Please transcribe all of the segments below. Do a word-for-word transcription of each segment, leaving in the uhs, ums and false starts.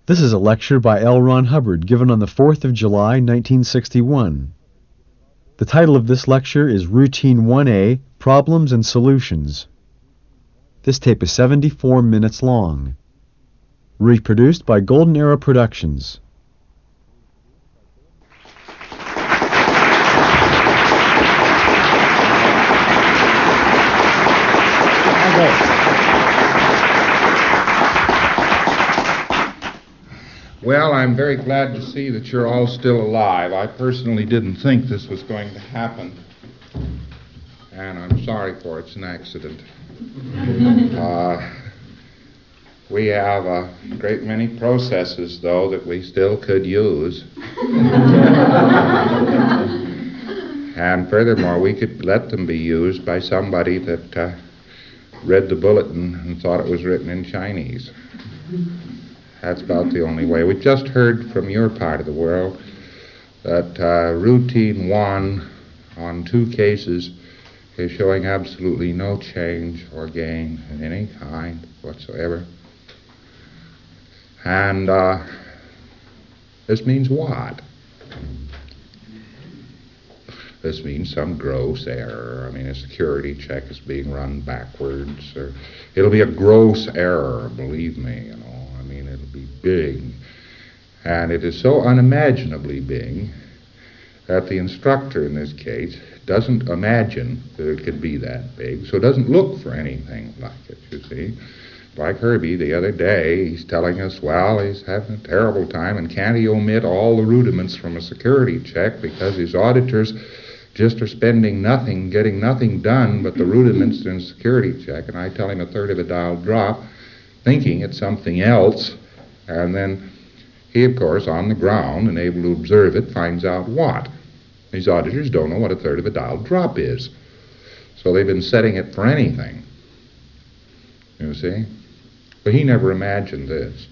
This is a lecture by L. Ron Hubbard given on the fourth of July, nineteen sixty-one. The title of this lecture is Routine one A, Problems and Solutions. This tape is seventy-four minutes long. Reproduced by Golden Era Productions. Well, I'm very glad to see that you're all still alive. I personally didn't think this was going to happen, and I'm sorry for it. It's an accident. Uh, we have a great many processes, though, that we still could use. And furthermore, we could let them be used by somebody that uh, read the bulletin and thought it was written in Chinese. That's about the only way. We just heard from your part of the world that uh, routine one on two cases is showing absolutely no change or gain in any kind whatsoever. And uh, this means what? This means some gross error. I mean, a security check is being run backwards, or it'll be a gross error, believe me, you know. It'll be big, and it is so unimaginably big that the instructor in this case doesn't imagine that it could be that big, so doesn't look for anything like it, you see. Like Herbie the other day, he's telling us, well, he's having a terrible time, and can't he omit all the rudiments from a security check because his auditors just are spending nothing, getting nothing done but the rudiments in a security check, and I tell him a third of a dial drop, thinking it's something else, and then he, of course, on the ground and able to observe it, finds out what. These auditors don't know what a third of a dial drop is, so they've been setting it for anything, you see. But he never imagined this.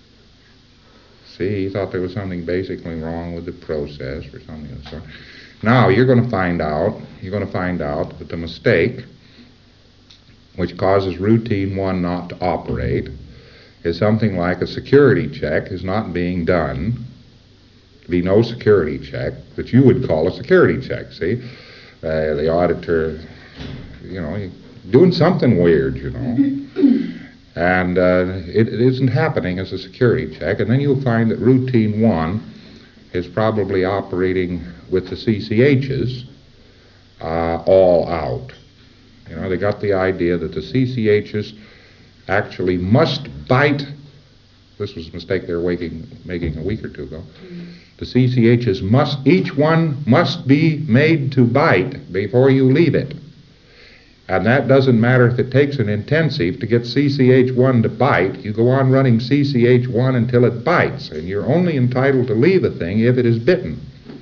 See, he thought there was something basically wrong with the process or something of the sort. Now, you're going to find out, you're going to find out that the mistake which causes routine one not to operate, is something like a security check is not being done. There'd be no security check that you would call a security check, see? Uh, the auditor, you know, doing something weird, you know. And uh, it, it isn't happening as a security check, and then you'll find that routine one is probably operating with the C C H's uh, all out. You know, they got the idea that the C C H's actually must bite. This was a mistake they were making, making a week or two ago. The C C H's must, each one must be made to bite before you leave it. And that doesn't matter if it takes an intensive to get C C H one to bite. You go on running C C H one until it bites, and you're only entitled to leave a thing if it is bitten.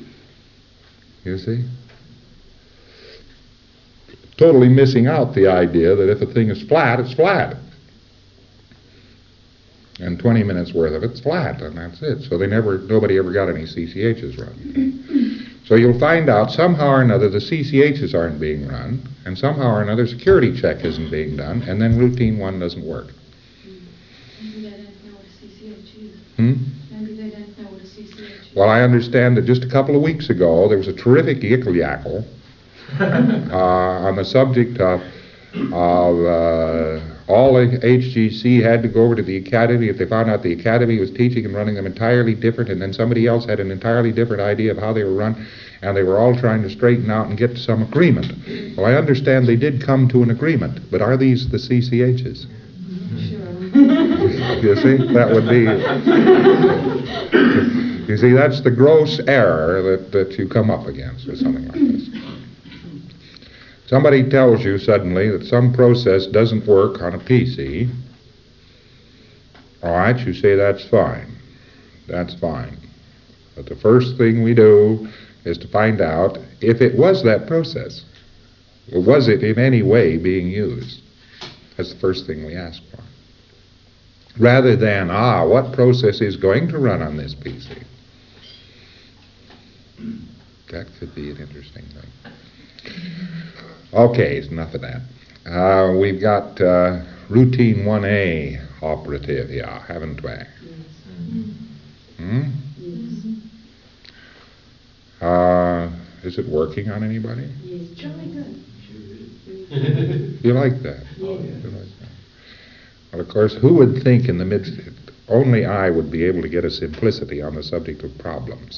You see? Totally missing out the idea that if a thing is flat, it's flat. And twenty minutes worth of it's flat, and that's it. So they never, nobody ever got any C C H's run. So you'll find out somehow or another the C C H's aren't being run, and somehow or another security check isn't being done, and then routine one doesn't work. Maybe they don't know what a C C H is. Hmm? Maybe they don't know what a C C H is. Well, I understand that just a couple of weeks ago there was a terrific yickle-yackle uh, on the subject of, of uh, all the H G C had to go over to the academy if they found out the academy was teaching and running them entirely different, and then somebody else had an entirely different idea of how they were run, and they were all trying to straighten out and get to some agreement. Well, I understand they did come to an agreement, but are these the C C H's? Sure. You see, that would be... You see, that's the gross error that, that you come up against with something like this. Somebody tells you suddenly that some process doesn't work on a P C. All right, you say that's fine. That's fine. But the first thing we do is to find out if it was that process. Or was it in any way being used? That's the first thing we ask for. Rather than, ah, what process is going to run on this P C? That could be an interesting thing. Okay, enough of that. Uh, we've got uh, routine one A operative here, haven't we? Is it working on anybody? Yes, jolly good. You like that? Yes. You like that? Well, of course, who would think in the midst... Only I would be able to get a simplicity on the subject of problems.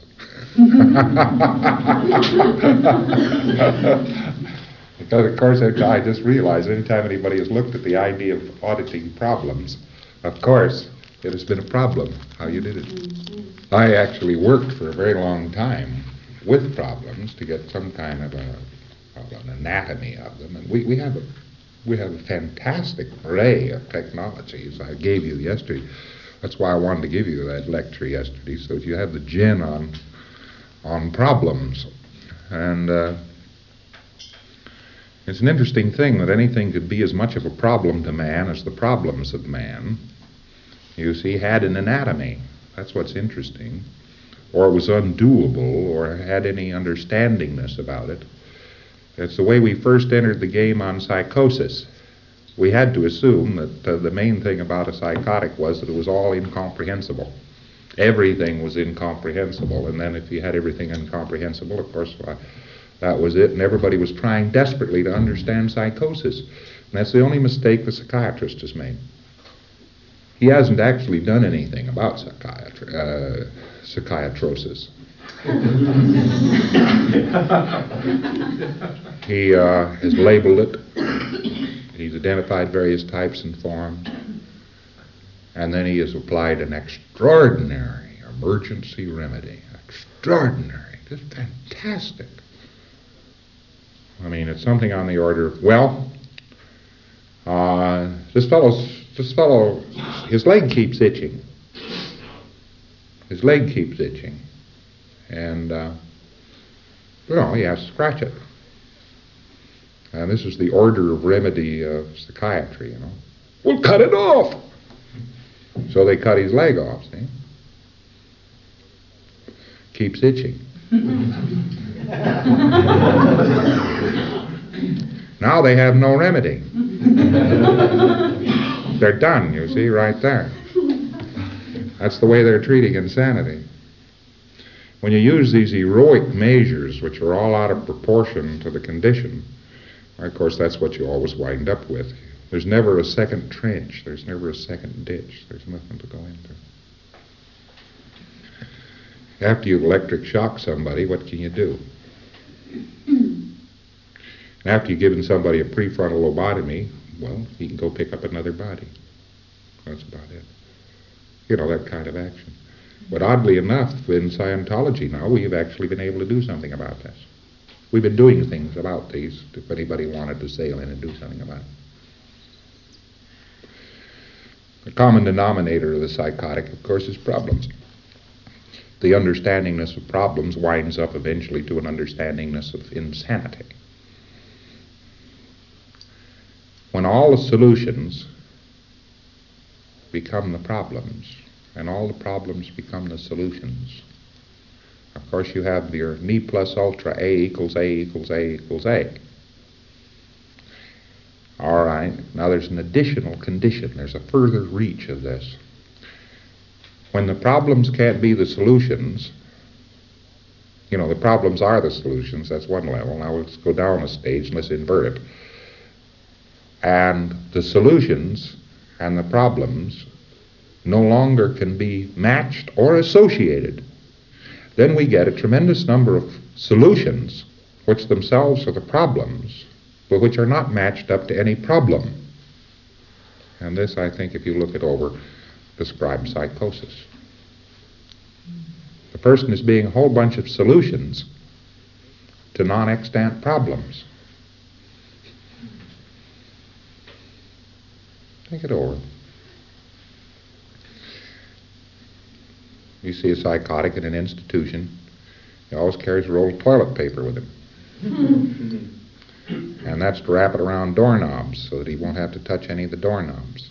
Because, of course, I just realized anytime anybody has looked at the idea of auditing problems, of course, it has been a problem how you did it. Mm-hmm. I actually worked for a very long time with problems to get some kind of a, of an anatomy of them. And we, we have a we have a fantastic array of technologies I gave you yesterday. That's why I wanted to give you that lecture yesterday, so that you have the gin on on problems. And uh, it's an interesting thing that anything could be as much of a problem to man as the problems of man, you see, had an anatomy. That's what's interesting. Or it was undoable, or had any understandingness about it. It's the way we first entered the game on psychosis. We had to assume that uh, the main thing about a psychotic was that it was all incomprehensible. Everything was incomprehensible, and then if you had everything incomprehensible, of course, uh, that was it, and everybody was trying desperately to understand psychosis. And that's the only mistake the psychiatrist has made. He hasn't actually done anything about psychiatry, uh, psychiatrosis. He uh, has labeled it. He's identified various types and forms. And then he has applied an extraordinary emergency remedy. Extraordinary. Just fantastic. I mean, it's something on the order of, well, uh, this fellow's, this fellow, his leg keeps itching. His leg keeps itching. And, uh, you know, he has to scratch it. And this is the order of remedy of psychiatry, you know. Well, cut it off. So they cut his leg off, see? Keeps itching. Now they have no remedy. They're done, you see, right there. That's the way they're treating insanity. When you use these heroic measures, which are all out of proportion to the condition, of course, that's what you always wind up with. There's never a second trench. There's never a second ditch. There's nothing to go into. After you've electric shocked somebody, what can you do? And after you've given somebody a prefrontal lobotomy, well, you can go pick up another body. That's about it. You know, that kind of action. But oddly enough, in Scientology now, we've actually been able to do something about this. We've been doing things about these, if anybody wanted to sail in and do something about it. The common denominator of the psychotic, of course, is problems. The understandingness of problems winds up eventually to an understandingness of insanity. When all the solutions become the problems, and all the problems become the solutions, of course you have your ne plus ultra A equals A equals A equals A. All right, now there's an additional condition. There's a further reach of this. When the problems can't be the solutions, you know, the problems are the solutions, that's one level. Now let's go down a stage and let's invert it. And the solutions and the problems no longer can be matched or associated. Then we get a tremendous number of solutions, which themselves are the problems, but which are not matched up to any problem. And this, I think, if you look it over, describes psychosis. The person is being a whole bunch of solutions to non-extant problems. Think it over. You see a psychotic in an institution, he always carries a roll of toilet paper with him. And that's to wrap it around doorknobs so that he won't have to touch any of the doorknobs.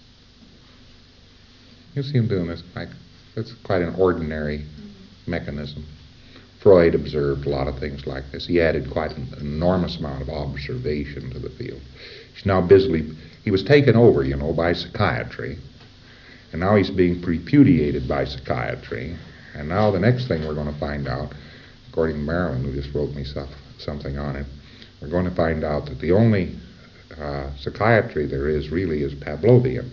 You see him doing this. Like, it's quite an ordinary mechanism. Freud observed a lot of things like this. He added quite an enormous amount of observation to the field. He's now busily, he was taken over, you know, by psychiatry. And now he's being repudiated by psychiatry. And now the next thing we're going to find out, according to Marilyn, who just wrote me stuff, something on it, we're going to find out that the only uh, psychiatry there is really is Pavlovian.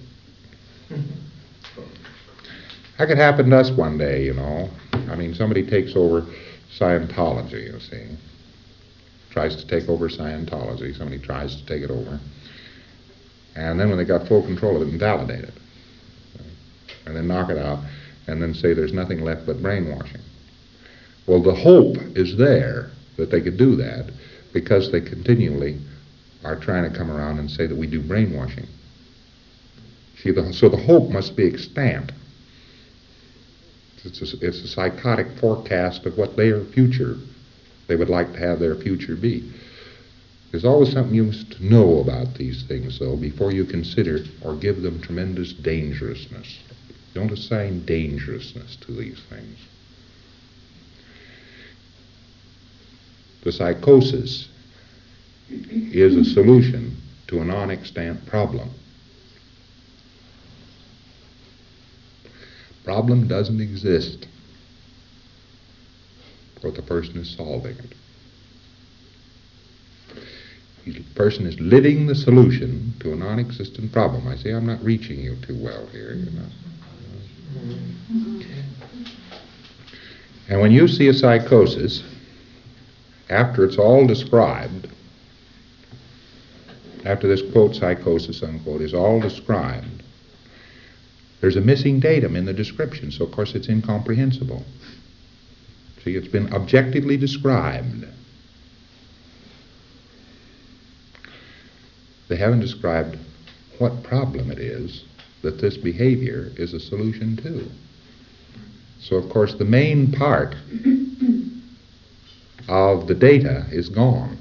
That could happen to us one day, you know. I mean, somebody takes over Scientology, you see. Tries to take over Scientology. Somebody tries to take it over. And then when they got full control of it, invalidate it. And then knock it out. And then say there's nothing left but brainwashing. Well, the hope is there that they could do that because they continually are trying to come around and say that we do brainwashing. See, the, so the hope must be extant. It's a, it's a psychotic forecast of what their future, they would like to have their future be. There's always something you must know about these things, though, before you consider or give them tremendous dangerousness. Don't assign dangerousness to these things. The psychosis is a solution to a non-extant problem. Problem doesn't exist, but the person is solving it. The person is living the solution to a non-existent problem. I say I'm not reaching you too well here, you know. And when you see a psychosis, after it's all described, after this quote psychosis unquote is all described, there's a missing datum in the description, so of course it's incomprehensible. See, it's been objectively described. They haven't described what problem it is that this behavior is a solution to. So of course the main part of the data is gone.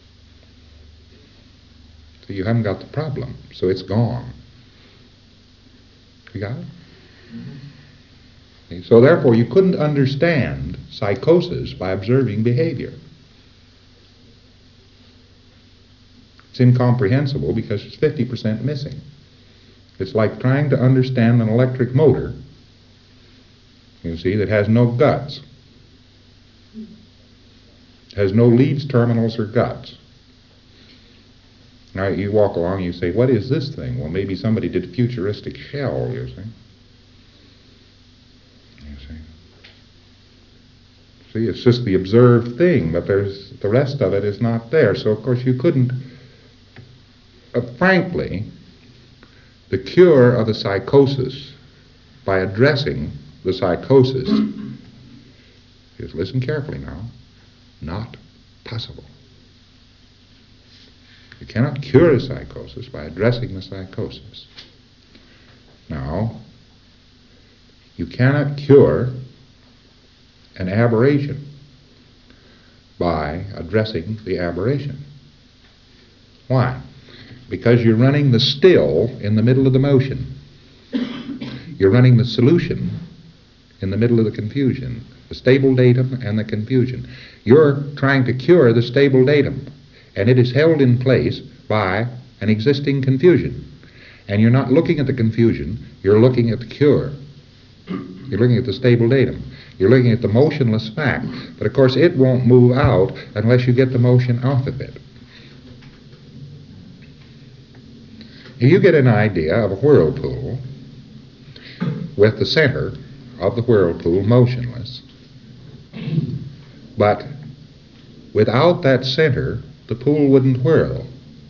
So you haven't got the problem, so it's gone. You got it? Mm-hmm. So therefore you couldn't understand psychosis by observing behavior. It's incomprehensible because it's fifty percent missing. It's like trying to understand an electric motor, you see, that has no guts. Has no leads, terminals, or guts. Now you walk along and you say, what is this thing? Well, maybe somebody did a futuristic shell, you see. You see. See, it's just the observed thing, but there's the rest of it is not there. So of course you couldn't, uh, frankly, the cure of a psychosis by addressing the psychosis is, listen carefully now, not possible. You cannot cure a psychosis by addressing the psychosis. Now, you cannot cure an aberration by addressing the aberration. Why? Because you're running the still in the middle of the motion. You're running the solution in the middle of the confusion, the stable datum and the confusion. You're trying to cure the stable datum, and it is held in place by an existing confusion. And you're not looking at the confusion, you're looking at the cure. You're looking at the stable datum. You're looking at the motionless fact. But of course it won't move out unless you get the motion off of it. If you get an idea of a whirlpool with the center of the whirlpool motionless, but without that center, the pool wouldn't whirl,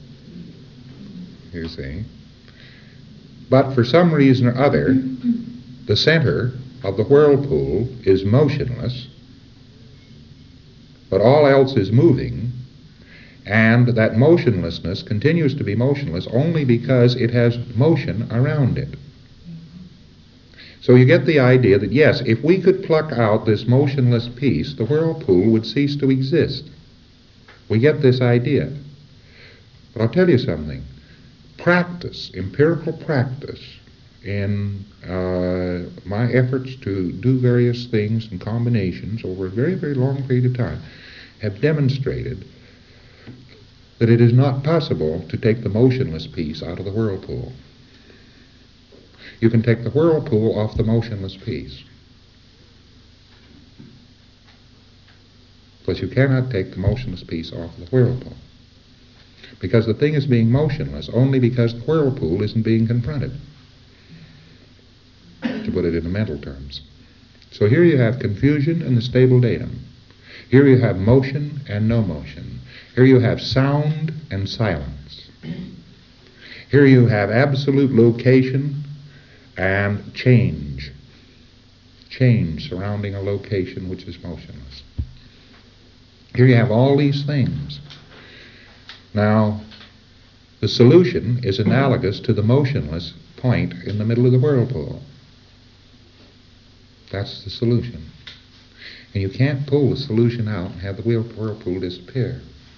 you see. But for some reason or other, the center of the whirlpool is motionless, but all else is moving, and that motionlessness continues to be motionless only because it has motion around it. So you get the idea that, yes, if we could pluck out this motionless piece, the whirlpool would cease to exist. We get this idea. But I'll tell you something. Practice, empirical practice, in uh, my efforts to do various things and combinations over a very, very long period of time, have demonstrated that it is not possible to take the motionless piece out of the whirlpool. You can take the whirlpool off the motionless piece. But you cannot take the motionless piece off the whirlpool. Because the thing is being motionless only because the whirlpool isn't being confronted, to put it in mental terms. So here you have confusion and the stable datum. Here you have motion and no motion. Here you have sound and silence. Here you have absolute location and change. Change surrounding a location which is motionless. Here you have all these things. Now, the solution is analogous to the motionless point in the middle of the whirlpool. That's the solution. And you can't pull the solution out and have the whirlpool disappear.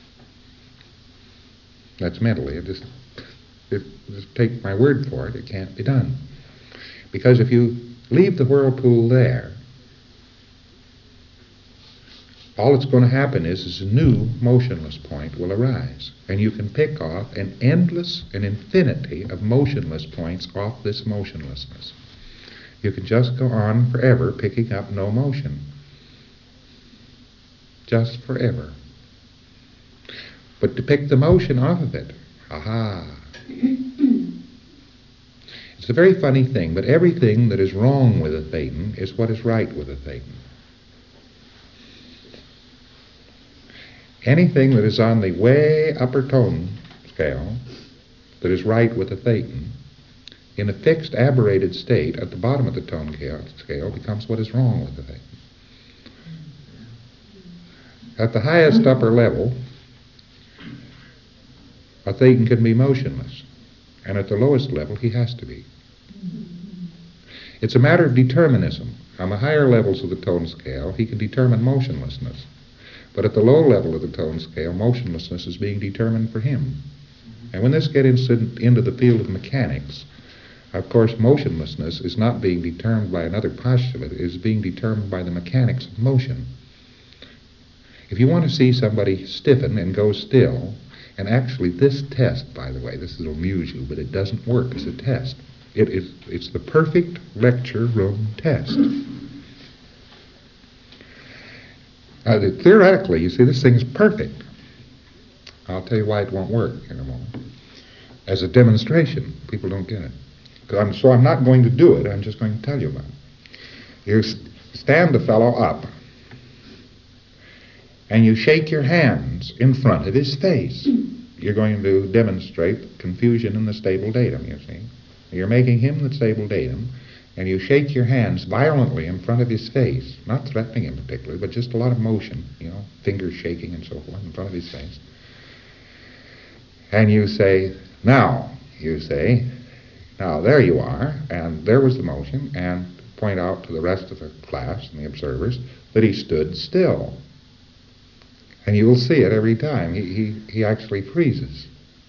That's mentally. It just, it, just take my word for it, it can't be done. Because if you leave the whirlpool there, all that's going to happen is, is a new motionless point will arise. And you can pick off an endless, an infinity of motionless points off this motionlessness. You can just go on forever picking up no motion. Just forever. But to pick the motion off of it, aha. It's a very funny thing, but everything that is wrong with a thetan is what is right with a thetan. Anything that is on the way upper tone scale that is right with a thetan, in a fixed aberrated state at the bottom of the tone scale becomes what is wrong with the thetan. At the highest upper level, a thetan can be motionless, and at the lowest level he has to be. It's a matter of determinism. On the higher levels of the tone scale, he can determine motionlessness. But at the low level of the tone scale, motionlessness is being determined for him. And when this gets into the field of mechanics, of course, motionlessness is not being determined by another postulate. It is being determined by the mechanics of motion. If you want to see somebody stiffen and go still, and actually this test, by the way, this will amuse you, but it doesn't work as a test. It is, it's the perfect lecture room test. Uh, theoretically, you see, this thing's perfect. I'll tell you why it won't work in a moment. As a demonstration, people don't get it. I'm, so I'm not going to do it, I'm just going to tell you about it. You stand the fellow up, and you shake your hands in front of his face. You're going to demonstrate confusion in the stable datum, you see. You're making him the stable datum, and you shake your hands violently in front of his face, not threatening him particularly, but just a lot of motion, you know, fingers shaking and so forth in front of his face. And you say, now, you say, now there you are, and there was the motion, and point out to the rest of the class and the observers that he stood still. And you will see it every time. He, he, he actually freezes.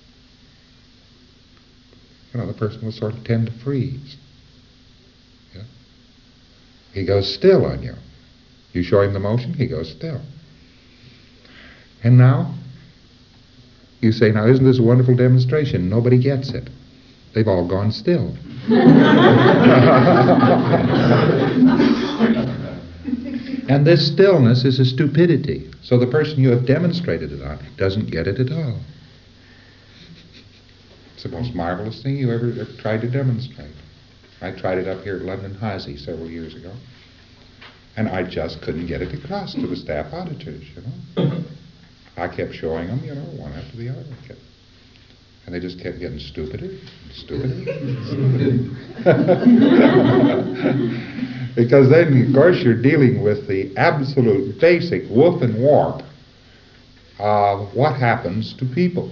You know, the person will sort of tend to freeze. Yeah? He goes still on you. You show him the motion, he goes still. And now, you say, now isn't this a wonderful demonstration? Nobody gets it. They've all gone still. And this stillness is a stupidity. So the person you have demonstrated it on doesn't get it at all. It's the most marvelous thing you ever, ever tried to demonstrate. I tried it up here at London Hazy several years ago. And I just couldn't get it across to the staff auditors, you know. I kept showing them, you know, one after the other. I kept, and they just kept getting stupider and stupider and stupider. Because then, of course, you're dealing with the absolute basic woof and warp of what happens to people.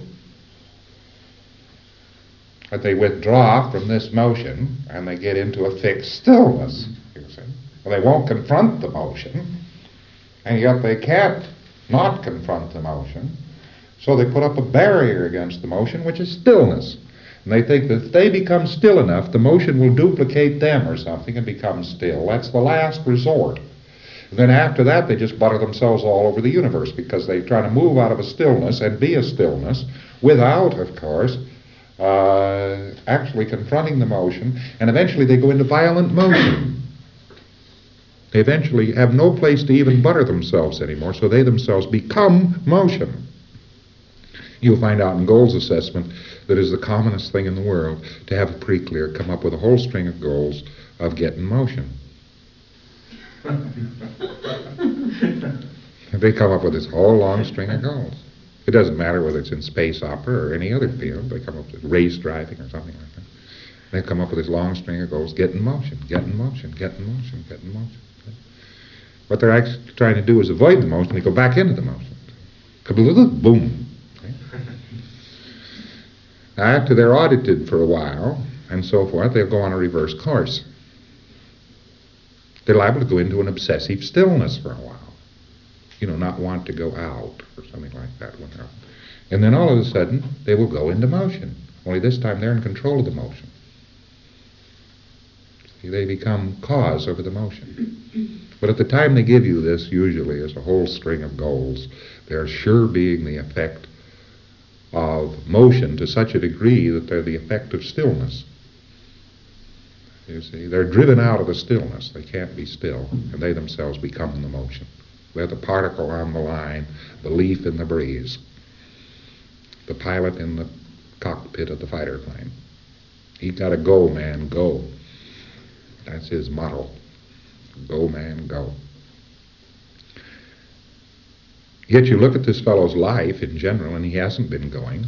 That they withdraw from this motion and they get into a fixed stillness, you see. Well, they won't confront the motion, and yet they can't not confront the motion, so they put up a barrier against the motion, which is stillness. And they think that if they become still enough, the motion will duplicate them or something and become still. That's the last resort. And then after that, they just butter themselves all over the universe because they try to move out of a stillness and be a stillness without, of course, uh, actually confronting the motion. And eventually they go into violent motion. They eventually have no place to even butter themselves anymore, so they themselves become motion. You'll find out in goals assessment that is the commonest thing in the world to have a pre-clear come up with a whole string of goals of getting motion. They come up with this whole long string of goals. It doesn't matter whether it's in space opera or any other field. They come up with race driving or something like that. They come up with this long string of goals, get in motion, get in motion, get in motion, get in motion. What they're actually trying to do is avoid the motion. They go back into the motion. Boom. Now, after they're audited for a while and so forth, they'll go on a reverse course. They're liable to go into an obsessive stillness for a while. You know, not want to go out or something like that. And then all of a sudden, they will go into motion. Only this time they're in control of the motion. See, they become cause over the motion. But at the time they give you this, usually as a whole string of goals, they're sure being the effect of motion to such a degree that they're the effect of stillness. You see, they're driven out of the stillness. They can't be still, and they themselves become the motion. They're the particle on the line, the leaf in the breeze, the pilot in the cockpit of the fighter plane. He's got to go, man, go. That's his motto. Go, man, go. Yet you look at this fellow's life in general, and he hasn't been going.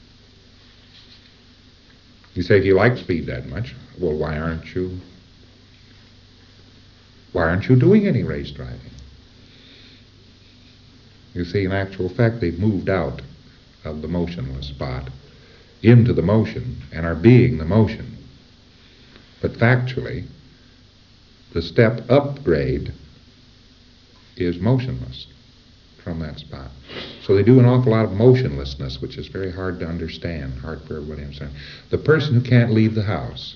You say, if you like speed that much, well, why aren't you, why aren't you doing any race driving? You see, in actual fact, they've moved out of the motionless spot into the motion and are being the motion. But factually, the step upgrade is motionless from that spot. So they do an awful lot of motionlessness, which is very hard to understand, hard for everybody to understand. The person who can't leave the house.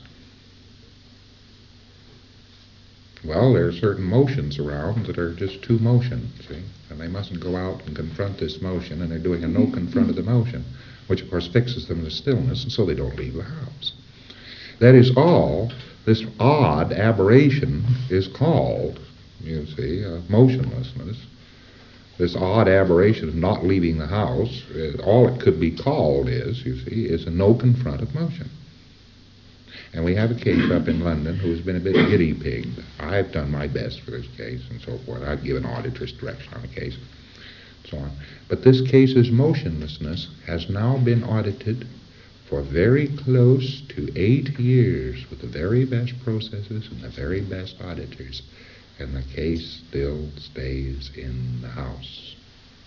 Well, there are certain motions around that are just two motions, see? And they mustn't go out and confront this motion, and they're doing a no confront of the motion, which of course fixes them to stillness, and so they don't leave the house. That is all this odd aberration is called, you see, uh, motionlessness. This odd aberration of not leaving the house, uh, all it could be called is, you see, is a no confront of motion. And we have a case up in London who has been a bit giddy-pigged. I've done my best for this case and so forth. I've given auditor's direction on the case, and so on. But this case's motionlessness has now been audited for very close to eight years with the very best processes and the very best auditors. And the case still stays in the house.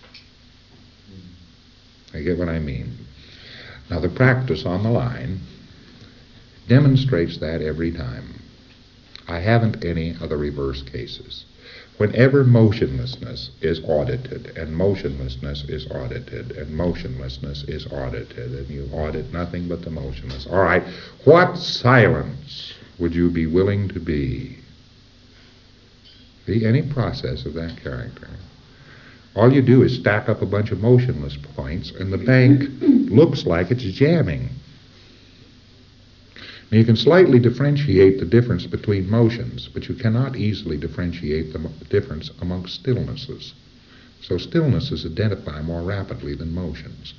I get what I mean. Now, the practice on the line demonstrates that every time. I haven't any of the reverse cases. Whenever motionlessness is audited, and motionlessness is audited, and motionlessness is audited, and you audit nothing but the motionless. All right, what silence would you be willing to be? See, any process of that character. All you do is stack up a bunch of motionless points, and the bank looks like it's jamming. Now, you can slightly differentiate the difference between motions, but you cannot easily differentiate the difference amongst stillnesses. So stillnesses identify more rapidly than motions.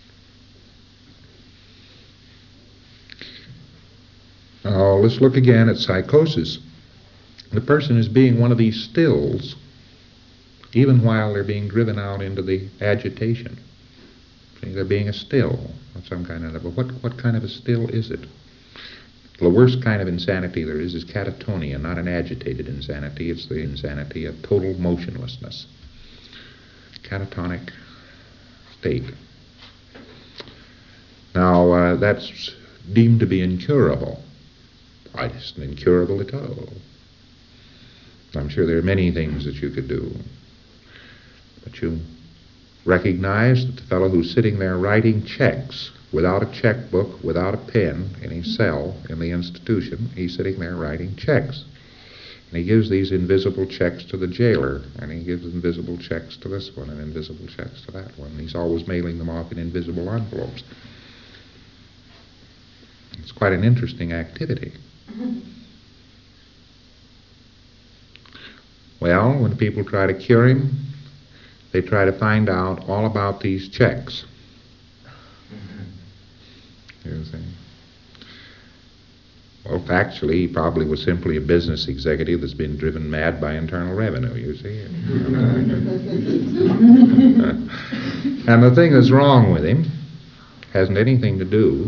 Now, let's look again at psychosis. The person is being one of these stills, even while they're being driven out into the agitation. See, they're being a still of some kind of, but what, what kind of a still is it? The worst kind of insanity there is is catatonia, not an agitated insanity. It's the insanity of total motionlessness. Catatonic state. Now, uh, that's deemed to be incurable. Why, it's incurable at all. I'm sure there are many things that you could do. But you recognize that the fellow who's sitting there writing checks without a checkbook, without a pen in his cell in the institution, he's sitting there writing checks. And he gives these invisible checks to the jailer, and he gives invisible checks to this one, and invisible checks to that one. He's always mailing them off in invisible envelopes. It's quite an interesting activity. Well, when people try to cure him, they try to find out all about these checks. You see? Well, factually, he probably was simply a business executive that's been driven mad by Internal Revenue, you see. And the thing that's wrong with him hasn't anything to do,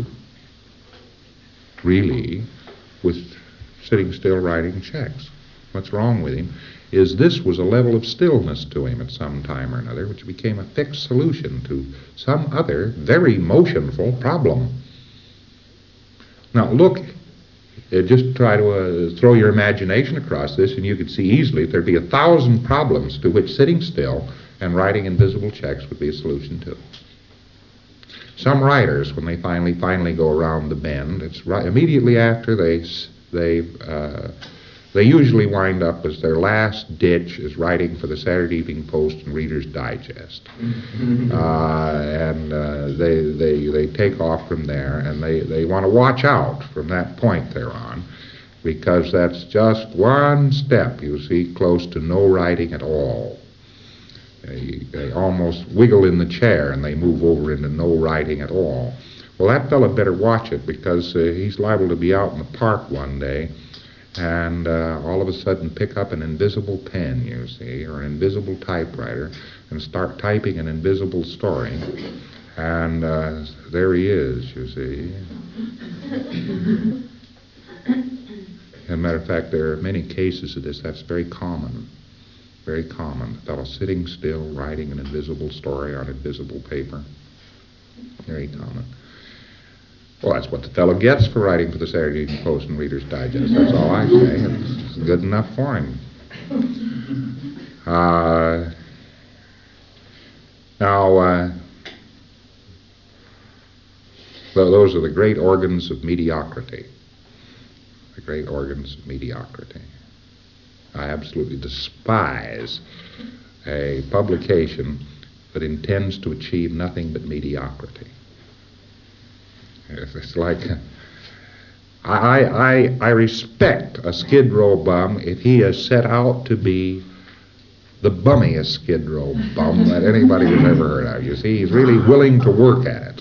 really, with sitting still writing checks. What's wrong with him is this was a level of stillness to him at some time or another, which became a fixed solution to some other very motionful problem. Now, look, uh, just try to uh, throw your imagination across this, and you could see easily there'd be a thousand problems to which sitting still and writing invisible checks would be a solution to. Some writers, when they finally finally go around the bend, it's right immediately after they they uh, they usually wind up as their last ditch is writing for the Saturday Evening Post and Reader's Digest, uh, and uh, they they they take off from there, and they they want to watch out from that point they're on, because that's just one step, you see, close to no writing at all. They, they almost wiggle in the chair and they move over into no writing at all. Well, that fellow better watch it, because uh, he's liable to be out in the park one day and uh, all of a sudden pick up an invisible pen, you see, or an invisible typewriter and start typing an invisible story. And uh, there he is, you see. As a matter of fact, there are many cases of this. That's very common. Very common. The fellow sitting still, writing an invisible story on invisible paper. Very common. Well, that's what the fellow gets for writing for the Saturday Evening Post and Reader's Digest. That's all I say. It's good enough for him. Uh, now, uh, so those are the great organs of mediocrity. The great organs of mediocrity. I absolutely despise a publication that intends to achieve nothing but mediocrity. It's like, I, I, I respect a Skid Row bum if he has set out to be the bummiest Skid Row bum that anybody has ever heard of. You see, he's really willing to work at it.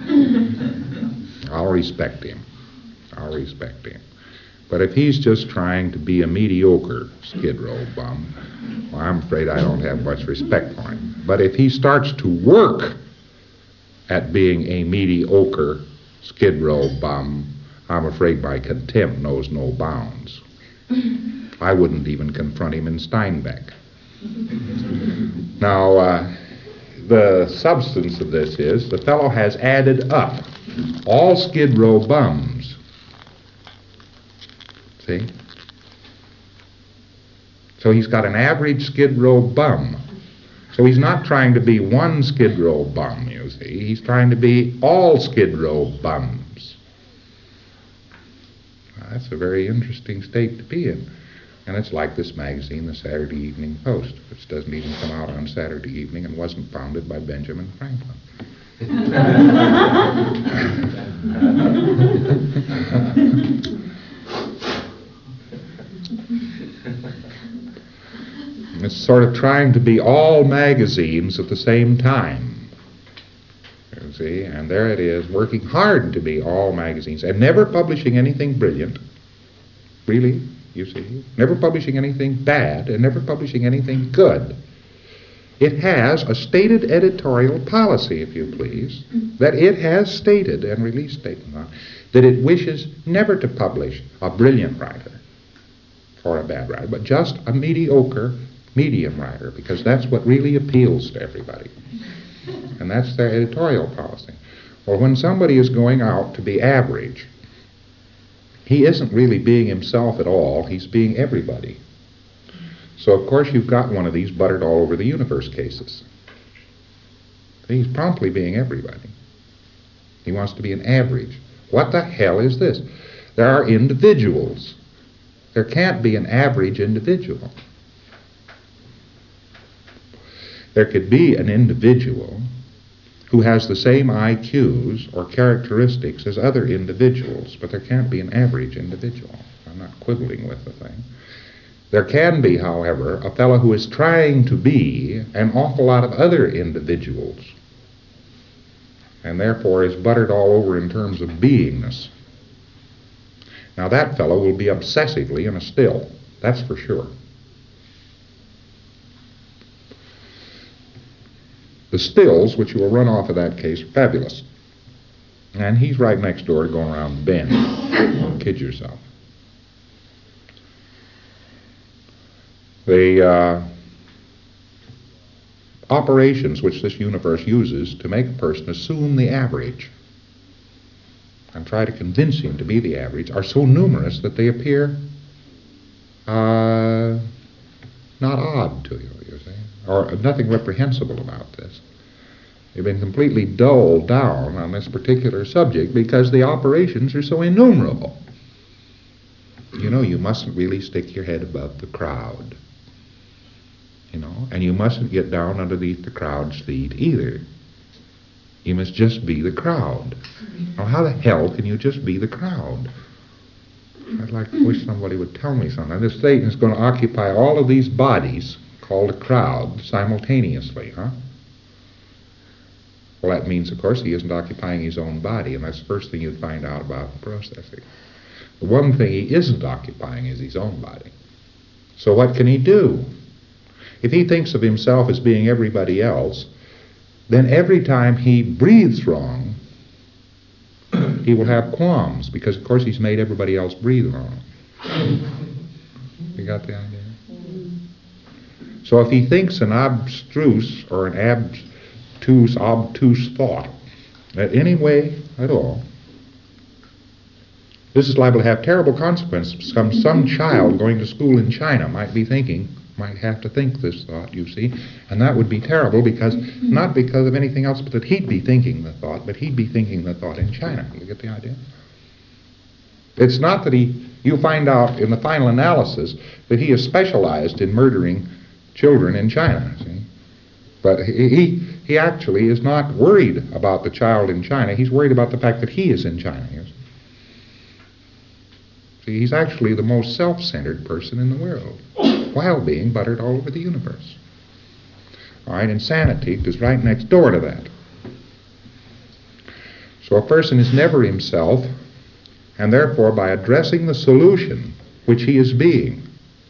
I'll respect him. I'll respect him. But if he's just trying to be a mediocre Skid Row bum, well, I'm afraid I don't have much respect for him. But if he starts to work at being a mediocre Skid Row bum, I'm afraid my contempt knows no bounds. I wouldn't even confront him in Steinbeck. Now, uh, the substance of this is the fellow has added up all Skid Row bums. See? So he's got an average Skid Row bum. So he's not trying to be one Skid Row bum, you see. He's trying to be all Skid Row bums. Now, that's a very interesting state to be in. And it's like this magazine, the Saturday Evening Post, which doesn't even come out on Saturday evening and wasn't founded by Benjamin Franklin. It's sort of trying to be all magazines at the same time. You see, and there it is, working hard to be all magazines and never publishing anything brilliant. Really, you see, never publishing anything bad and never publishing anything good. It has a stated editorial policy, if you please, that it has stated and released statement on, that it wishes never to publish a brilliant writer or a bad writer, but just a mediocre medium writer, because that's what really appeals to everybody. And that's their editorial policy. Well, when somebody is going out to be average, he isn't really being himself at all, he's being everybody. So, of course, you've got one of these buttered all over the universe cases. He's promptly being everybody. He wants to be an average. What the hell is this? There are individuals. There can't be an average individual. There could be an individual who has the same I Qs or characteristics as other individuals, but there can't be an average individual. I'm not quibbling with the thing. There can be, however, a fellow who is trying to be an awful lot of other individuals, and therefore is buttered all over in terms of beingness. Now that fellow will be obsessively in a still, that's for sure. The stills, which you will run off of that case, are fabulous. And he's right next door going around the bend. Don't kid yourself. The uh, operations which this universe uses to make a person assume the average and try to convince him to be the average are so numerous that they appear uh, not odd to you, you see, or nothing reprehensible about this. You've been completely dulled down on this particular subject because the operations are so innumerable. You know, you mustn't really stick your head above the crowd. You know, and you mustn't get down underneath the crowd's feet either. You must just be the crowd. Now, how the hell can you just be the crowd? I'd like to wish somebody would tell me something. This Satan is going to occupy all of these bodies called a crowd simultaneously, huh? Well, that means, of course, he isn't occupying his own body, and that's the first thing you'd find out about in processing. The one thing he isn't occupying is his own body. So what can he do? If he thinks of himself as being everybody else, then every time he breathes wrong, he will have qualms, because, of course, he's made everybody else breathe wrong. You got the idea? So if he thinks an abstruse or an obtuse, obtuse thought at any way at all, this is liable to have terrible consequences. Some, some child going to school in China might be thinking, might have to think this thought, you see, and that would be terrible, because not because of anything else, but that he'd be thinking the thought, but he'd be thinking the thought in China. You get the idea? It's not that he, you find out in the final analysis that he is specialized in murdering children in China, see? But he, he, he actually is not worried about the child in China. He's worried about the fact that he is in China. You see? See, he's actually the most self-centered person in the world, while being buttered all over the universe. All right, insanity is right next door to that. So a person is never himself, and therefore by addressing the solution which he is being,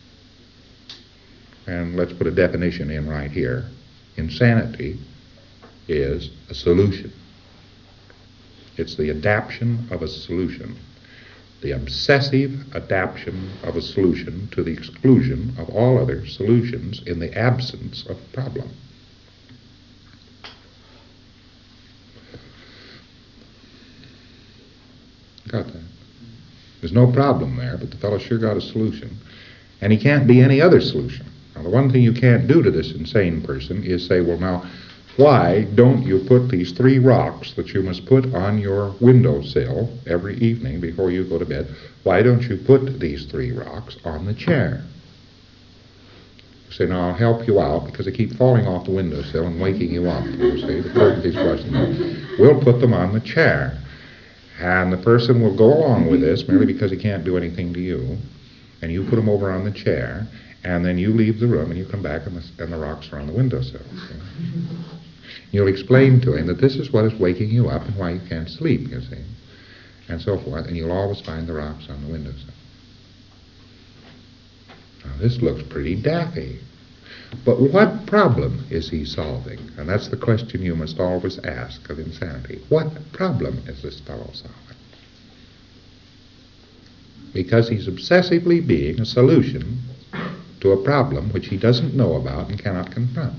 and let's put a definition in right here, insanity is a solution. It's the adaptation of a solution. The obsessive adaptation of a solution to the exclusion of all other solutions in the absence of a problem. Got that? There's no problem there, but the fellow sure got a solution. And he can't be any other solution. Now, the one thing you can't do to this insane person is say, well, now, why don't you put these three rocks that you must put on your windowsill every evening before you go to bed, why don't you put these three rocks on the chair? You say, now I'll help you out because they keep falling off the windowsill and waking you up. You see, the curtain keeps rushing. We'll put them on the chair. And the person will go along with this merely because he can't do anything to you. And you put them over on the chair, and then you leave the room and you come back and the, and the rocks are on the windowsill. See? You'll explain to him that this is what is waking you up and why you can't sleep, you see, and so forth, and you'll always find the rocks on the windowsill. Now, this looks pretty daffy, but what problem is he solving? And that's the question you must always ask of insanity. What problem is this fellow solving? Because he's obsessively being a solution to a problem which he doesn't know about and cannot confront.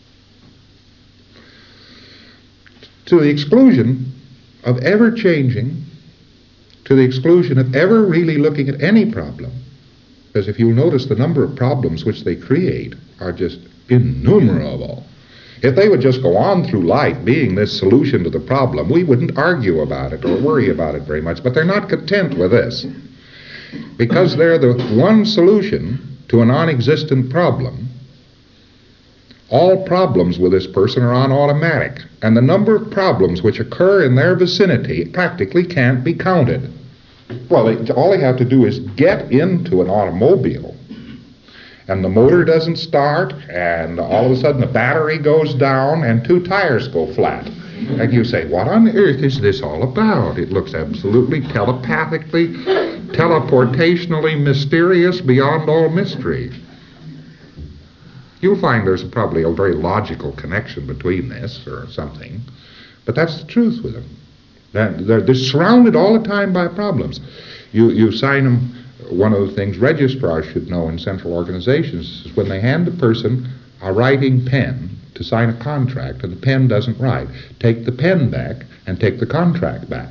To the exclusion of ever changing, to the exclusion of ever really looking at any problem, because if you'll notice the number of problems which they create are just innumerable. If they would just go on through life being this solution to the problem, we wouldn't argue about it or worry about it very much, but they're not content with this. Because they're the one solution to a non-existent problem, all problems with this person are on automatic, and the number of problems which occur in their vicinity practically can't be counted. Well, they, all they have to do is get into an automobile and the motor doesn't start, and all of a sudden the battery goes down, and two tires go flat. And you say, what on earth is this all about? It looks absolutely telepathically, teleportationally mysterious beyond all mystery. You'll find there's probably a very logical connection between this or something, but that's the truth with them. They're, they're surrounded all the time by problems. You, you sign them. One of the things registrars should know in central organizations is when they hand a person a writing pen to sign a contract and the pen doesn't write, take the pen back and take the contract back.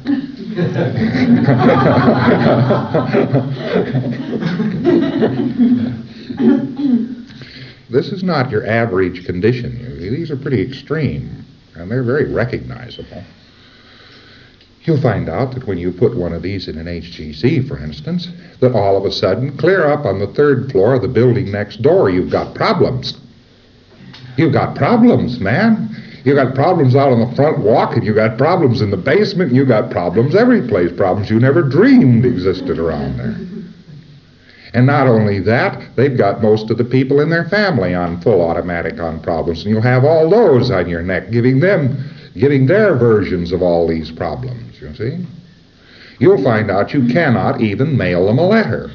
This is not your average condition. These are pretty extreme, and they're very recognizable. You'll find out that when you put one of these in an H G C, for instance, that all of a sudden, clear up on the third floor of the building next door, you've got problems. You've got problems, man. You've got problems out on the front walk, and you've got problems in the basement, and you've got problems every place, problems you never dreamed existed around there. And not only that, they've got most of the people in their family on full automatic on problems, and you'll have all those on your neck giving them, giving their versions of all these problems, you see. You'll find out you cannot even mail them a letter.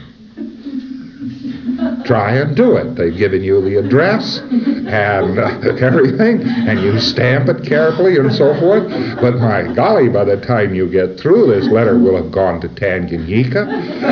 Try and do it. They've given you the address and uh, everything, and you stamp it carefully and so forth. But my golly, by the time you get through, this letter will have gone to Tanganyika.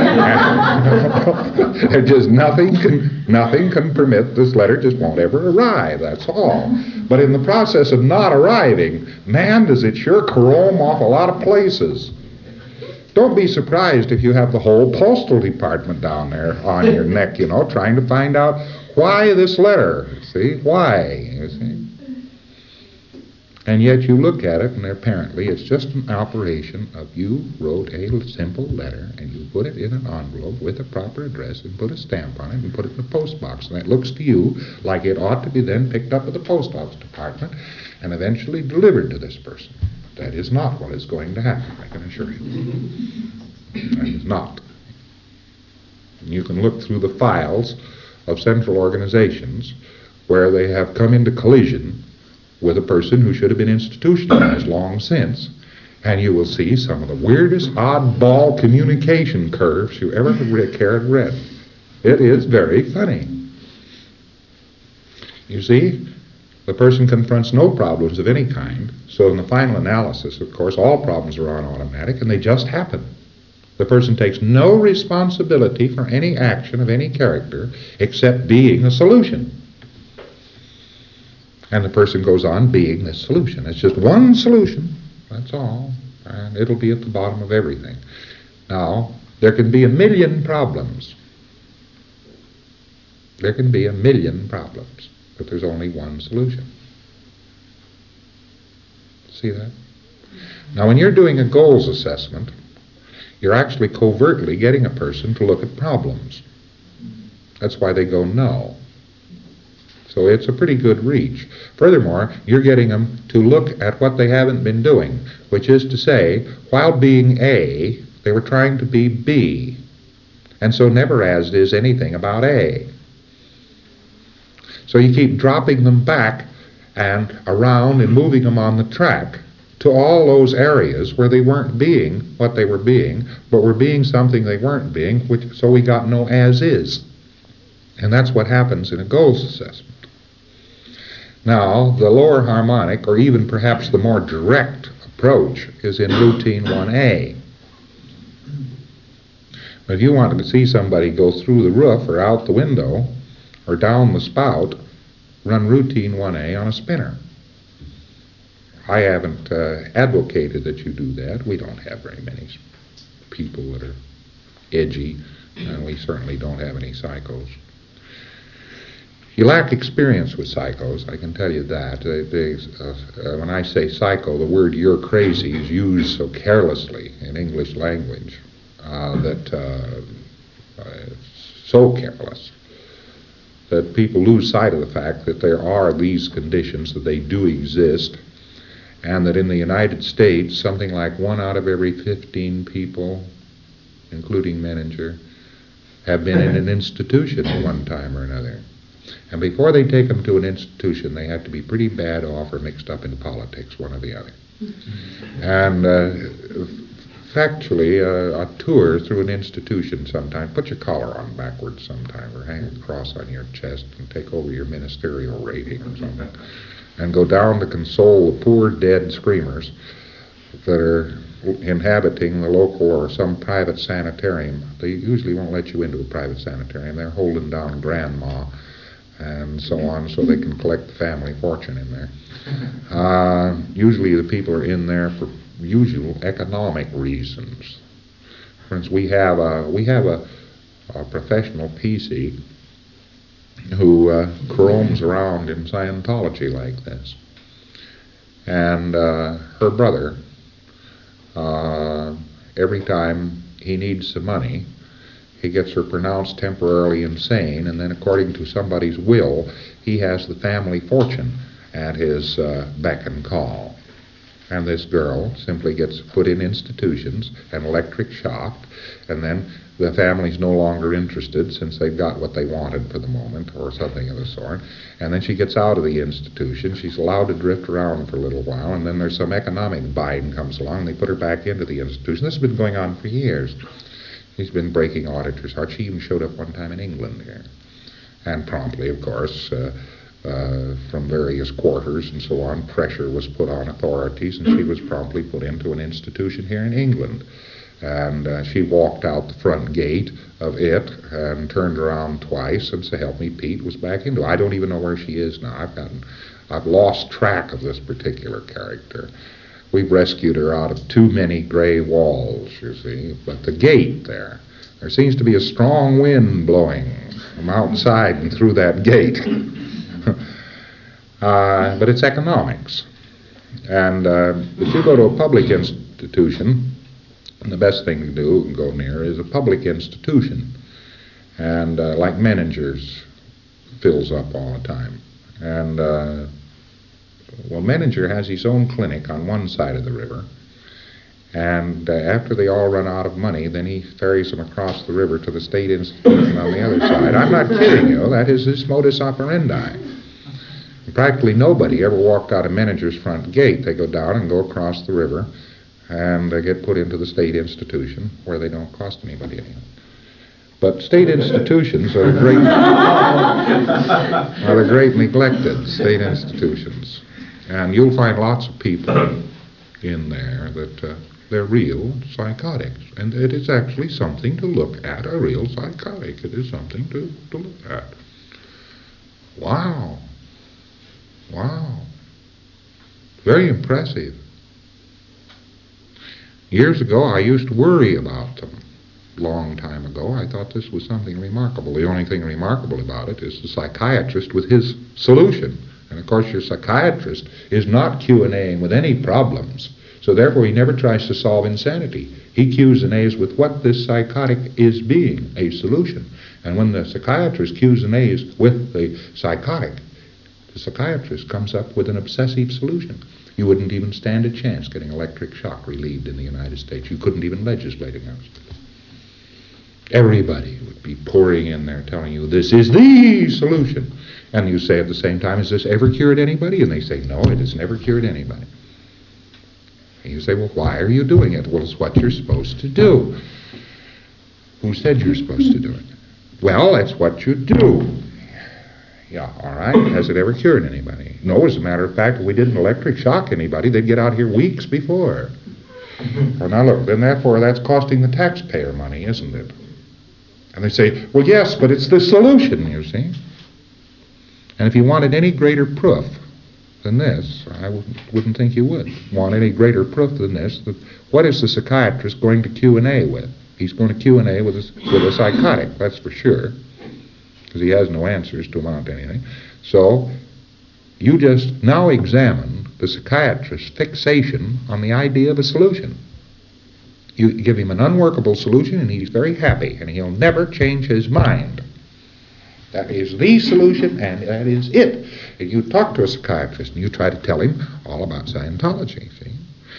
And just nothing can, nothing can permit this letter just won't ever arrive. That's all. But in the process of not arriving, man, does it sure carome off a lot of places. Don't be surprised if you have the whole postal department down there on your neck, you know, trying to find out why this letter, see, why, you see. And yet you look at it, and apparently it's just an operation of you wrote a simple letter, and you put it in an envelope with a proper address, and put a stamp on it, and put it in the post box. And it looks to you like it ought to be then picked up at the post office department and eventually delivered to this person. That is not what is going to happen, I can assure you. That is not. And you can look through the files of central organizations where they have come into collision with a person who should have been institutionalized long since, and you will see some of the weirdest oddball communication curves you ever cared read. It is very funny. You see, the person confronts no problems of any kind, so in the final analysis, of course, all problems are on automatic, and they just happen. The person takes no responsibility for any action of any character except being a solution. And the person goes on being the solution. It's just one solution, that's all, and it'll be at the bottom of everything. Now, there can be a million problems. There can be a million problems, but there's only one solution. See that? Now, when you're doing a goals assessment, you're actually covertly getting a person to look at problems. That's why they go no. So it's a pretty good reach. Furthermore, you're getting them to look at what they haven't been doing, which is to say, while being A, they were trying to be B. And so never as is anything about A. So you keep dropping them back and around and moving them on the track to all those areas where they weren't being what they were being, but were being something they weren't being, which, so we got no as is. And that's what happens in a goals assessment. Now, the lower harmonic, or even perhaps the more direct approach, is in routine one A. But if you wanted to see somebody go through the roof or out the window or down the spout, run routine one A on a spinner. I haven't uh, advocated that you do that. We don't have very many people that are edgy, and we certainly don't have any psychos. You lack experience with psychos, I can tell you that. They, they, uh, uh, when I say psycho, the word "you're crazy" is used so carelessly in English language uh, that uh, uh, so careless that people lose sight of the fact that there are these conditions, that they do exist, and that in the United States, something like one out of every fifteen people, including Menninger, have been in an institution at one time or another. And before they take them to an institution, they have to be pretty bad off or mixed up in politics, one or the other. And uh, factually, uh, a tour through an institution sometime, put your collar on backwards sometime, or hang a cross on your chest and take over your ministerial rating or something, and go down to console the poor dead screamers that are inhabiting the local or some private sanitarium. They usually won't let you into a private sanitarium. They're holding down grandma and so on so they can collect the family fortune in there. Uh, usually the people are in there for usual economic reasons. For instance, we have a, we have a, a professional P C who uh, roams around in Scientology like this. And uh, her brother, uh, every time he needs some money, he gets her pronounced temporarily insane, and then according to somebody's will, he has the family fortune at his uh, beck and call. And this girl simply gets put in institutions and electric shocked, and then the family's no longer interested since they've got what they wanted for the moment, or something of the sort. And then she gets out of the institution. She's allowed to drift around for a little while, and then there's some economic bind comes along, and they put her back into the institution. This has been going on for years. She's been breaking auditors' hearts. She even showed up one time in England here. And promptly, of course, uh, uh, from various quarters and so on, pressure was put on authorities, and she was promptly put into an institution here in England. And uh, she walked out the front gate of it and turned around twice and said, "Help me, Pete," was back into it. I don't even know where she is now. I've gotten, I've lost track of this particular character. We've rescued her out of too many gray walls, you see. But the gate there, there seems to be a strong wind blowing from outside and through that gate. uh, but it's economics. And uh, if you go to a public institution, the best thing to do and go near is a public institution. And uh, like Menninger's fills up all the time. And uh, well, Menninger has his own clinic on one side of the river. And uh, after they all run out of money, then he ferries them across the river to the state institution on the other side. I'm not kidding you. That is his modus operandi. And practically nobody ever walked out of Menninger's front gate. They go down and go across the river, and they get put into the state institution where they don't cost anybody anything. But state institutions are the great, are the great neglected state institutions. And you'll find lots of people in there that uh, they're real psychotics. And it is actually something to look at, a real psychotic. It is something to, to look at. Wow. Wow. Very impressive. Years ago, I used to worry about them. Long time ago, I thought this was something remarkable. The only thing remarkable about it is the psychiatrist with his solution. And of course, your psychiatrist is not Q and Aing with any problems. So therefore, he never tries to solve insanity. He Q's and A's with what this psychotic is being, a solution. And when the psychiatrist Q's and A's with the psychotic, the psychiatrist comes up with an obsessive solution. You wouldn't even stand a chance getting electric shock relieved in the United States. You couldn't even legislate against it. Everybody would be pouring in there telling you, this is the solution. And you say at the same time, has this ever cured anybody? And they say, no, it has never cured anybody. And you say, well, why are you doing it? Well, it's what you're supposed to do. Who said you're supposed to do it? Well, that's what you do. Yeah, all right. Has it ever cured anybody? No, as a matter of fact, if we didn't electric shock anybody, they'd get out here weeks before. Well, now look, then therefore that's costing the taxpayer money, isn't it? And they say, well, yes, but it's the solution, you see. And if you wanted any greater proof than this, I wouldn't, wouldn't think you would want any greater proof than this, that what is the psychiatrist going to Q and A with? He's going to Q and A with a, with a psychotic, that's for sure, because he has no answers to amount to anything. So you just now examine the psychiatrist's fixation on the idea of a solution. You give him an unworkable solution and he's very happy, and he'll never change his mind. That is the solution, and that is it. And you talk to a psychiatrist and you try to tell him all about Scientology, see?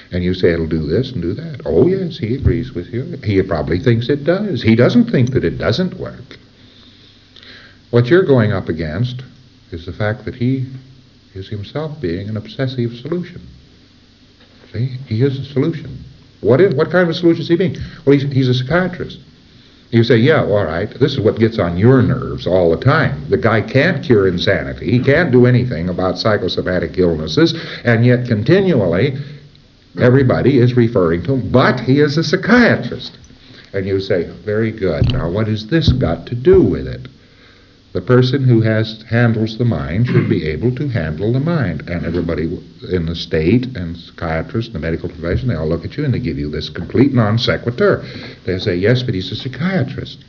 And you say it'll do this and do that. Oh, yes, he agrees with you. He probably thinks it does. He doesn't think that it doesn't work. What you're going up against is the fact that he is himself being an obsessive solution. See? He is a solution. What is? What kind of a solution is he being? Well, he's, he's a psychiatrist. You say, yeah, all right, this is what gets on your nerves all the time. The guy can't cure insanity. He can't do anything about psychosomatic illnesses, and yet continually everybody is referring to him, but he is a psychiatrist. And you say, very good. Now, what has this got to do with it? The person who has handles the mind should be able to handle the mind. And everybody in the state and psychiatrists, the medical profession, they all look at you and they give you this complete non sequitur. They say, yes, but he's a psychiatrist.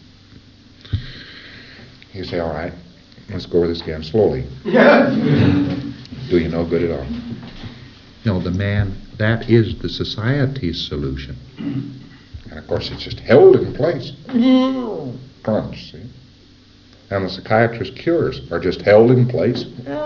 You say, all right, let's go over this again slowly. Do you no good at all? No, the man, that is the society's solution. And of course it's just held in place. Crunch, see? And the psychiatrist's cures are just held in place.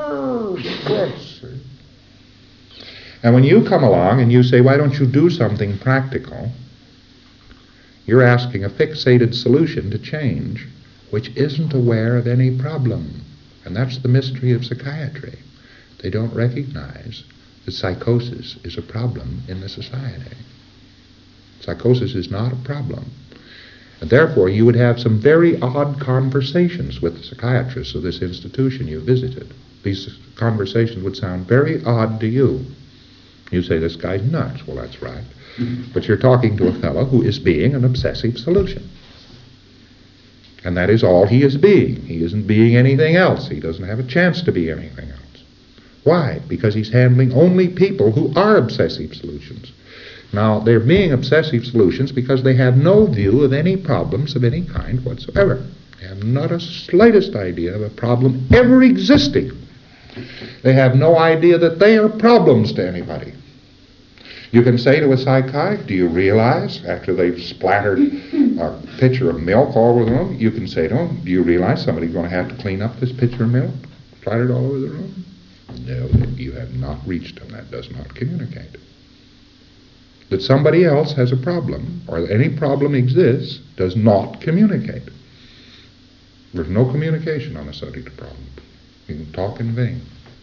And when you come along and you say, why don't you do something practical, you're asking a fixated solution to change, which isn't aware of any problem. And that's the mystery of psychiatry. They don't recognize that psychosis is a problem in the society. Psychosis is not a problem. And therefore, you would have some very odd conversations with the psychiatrists of this institution you visited. These conversations would sound very odd to you. You say, this guy's nuts. Well, that's right. But you're talking to a fellow who is being an obsessive solution. And that is all he is being. He isn't being anything else. He doesn't have a chance to be anything else. Why? Because he's handling only people who are obsessive solutions. Now, they're being obsessive solutions because they have no view of any problems of any kind whatsoever. They have not a slightest idea of a problem ever existing. They have no idea that they are problems to anybody. You can say to a psychiatrist, do you realize, after they've splattered a pitcher of milk all over the room, you can say to them, do you realize somebody's going to have to clean up this pitcher of milk, splattered all over the room? No, you have not reached them. That does not communicate. That somebody else has a problem, or that any problem exists, does not communicate. There's no communication on the subject of problem. You can talk in vain.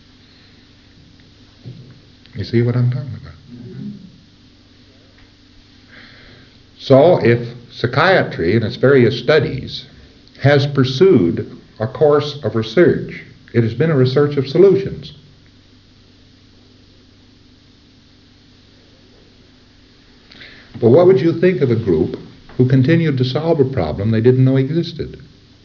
You see what I'm talking about? Mm-hmm. So if psychiatry in its various studies has pursued a course of research, it has been a research of solutions. But what would you think of a group who continued to solve a problem they didn't know existed?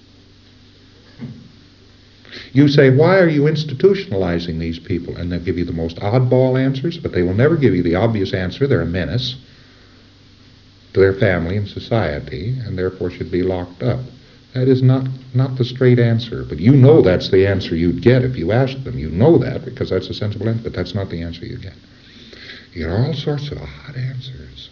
You say, why are you institutionalizing these people? And they'll give you the most oddball answers, but they will never give you the obvious answer. They're a menace to their family and society, and therefore should be locked up. That is not, not the straight answer, but you know that's the answer you'd get if you asked them. You know that because that's a sensible answer, but that's not the answer you get. You get all sorts of odd answers.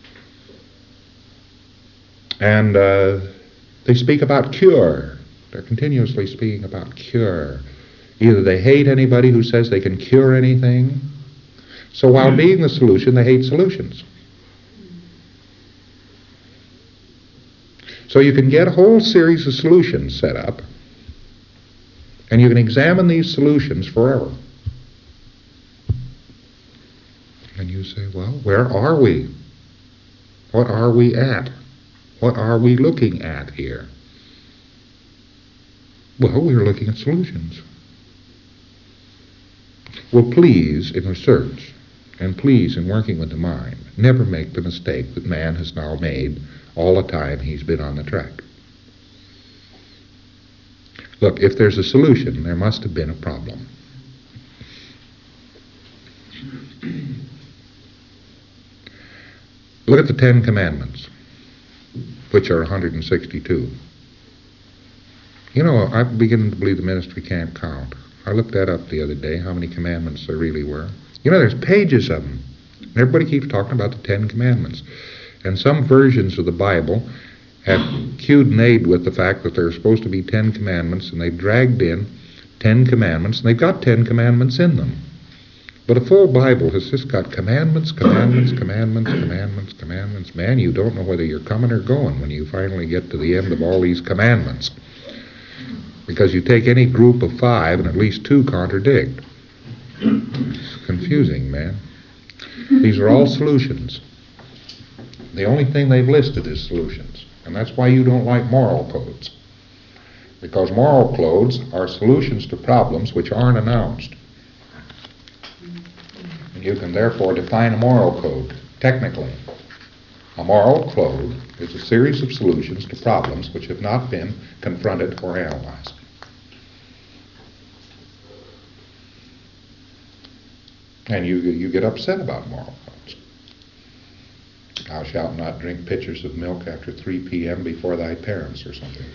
And uh, they speak about cure. They're continuously speaking about cure. Either they hate anybody who says they can cure anything. So while being the solution, they hate solutions. So you can get a whole series of solutions set up, and you can examine these solutions forever. And you say, well, where are we? What are we at? What are we looking at here? Well, we're looking at solutions. Well, please, in research, and please, in working with the mind, never make the mistake that man has now made all the time he's been on the track. Look, if there's a solution, there must have been a problem. Look at the Ten Commandments, which are one hundred sixty-two. You know, I'm beginning to believe the ministry can't count. I looked that up the other day, how many commandments there really were. You know, there's pages of them. Everybody keeps talking about the Ten Commandments. And some versions of the Bible have cued and aid with the fact that there are supposed to be Ten Commandments, and they've dragged in Ten Commandments, and they've got Ten Commandments in them. But a full Bible has just got commandments, commandments, commandments, commandments, commandments. Man, you don't know whether you're coming or going when you finally get to the end of all these commandments. Because you take any group of five and at least two contradict. It's confusing, man. These are all solutions. The only thing they've listed is solutions. And that's why you don't like moral codes. Because moral codes are solutions to problems which aren't announced. And you can therefore define a moral code, technically. A moral code is a series of solutions to problems which have not been confronted or analyzed. And you, you get upset about moral codes. Thou shalt not drink pitchers of milk after three p.m. before thy parents, or something.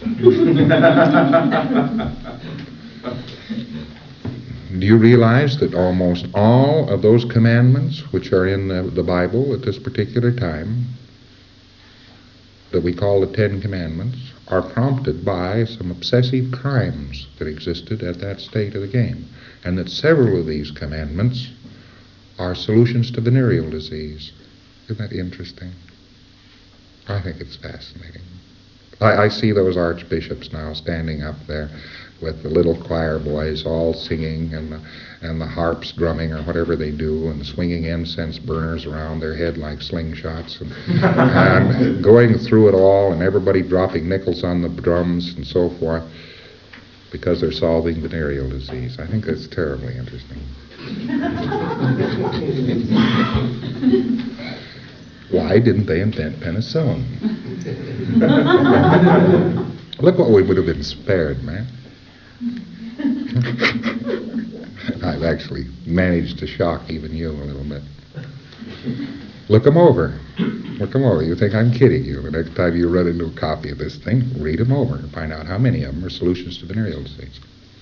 Do you realize that almost all of those commandments which are in the, the Bible at this particular time, that we call the Ten Commandments, are prompted by some obsessive crimes that existed at that state of the game, and that several of these commandments are solutions to venereal disease. Isn't that interesting? I think it's fascinating. I, I see those archbishops now standing up there with the little choir boys all singing and the, and the harps drumming or whatever they do and swinging incense burners around their head like slingshots and, and going through it all and everybody dropping nickels on the drums and so forth because they're solving venereal disease. I think that's terribly interesting. Why didn't they invent penicillin? Look what we would have been spared, man. I've actually managed to shock even you a little bit. Look them over. Look them over. You think I'm kidding you. The next time you run into a copy of this thing, read them over and find out how many of them are solutions to venereal disease.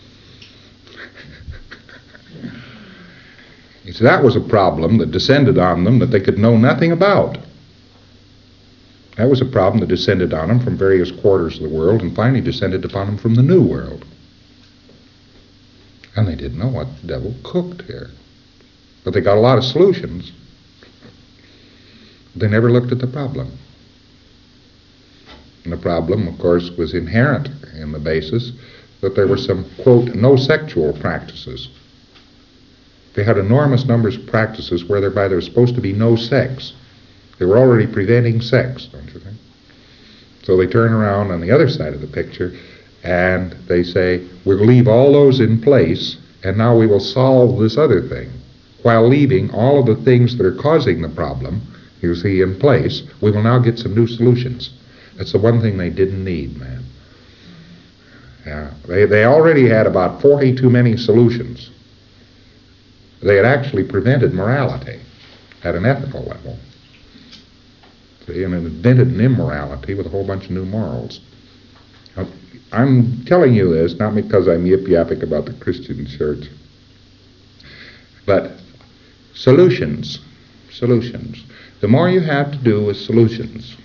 You see, that was a problem that descended on them that they could know nothing about. That was a problem that descended on them from various quarters of the world and finally descended upon them from the New World. And they didn't know what the devil cooked here. But they got a lot of solutions. They never looked at the problem. And the problem, of course, was inherent in the basis that there were some, quote, no sexual practices. They had enormous numbers of practices whereby there was supposed to be no sex. They were already preventing sex, don't you think? So they turn around on the other side of the picture and they say, we'll leave all those in place and now we will solve this other thing. While leaving all of the things that are causing the problem, you see, in place, we will now get some new solutions. That's the one thing they didn't need, man. Yeah, they, they already had about forty too many solutions. They had actually prevented morality at an ethical level. See, and invented an immorality with a whole bunch of new morals. Now, I'm telling you this not because I'm yip-yapping about the Christian church, but solutions, solutions. The more you have to do with solutions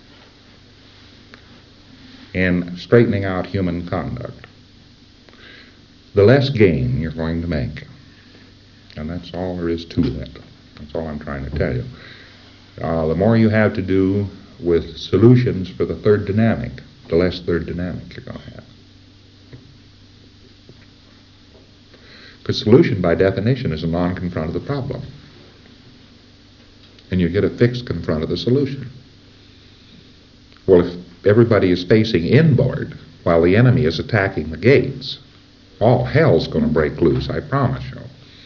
in straightening out human conduct, the less gain you're going to make. And that's all there is to it. That's all I'm trying to tell you. Uh, the more you have to do with solutions for the third dynamic, the less third dynamic you're going to have. Because solution, by definition, is a non-confront of the problem. And you get a fixed confront of the solution. Well, if everybody is facing inboard while the enemy is attacking the gates, all hell's going to break loose, I promise you.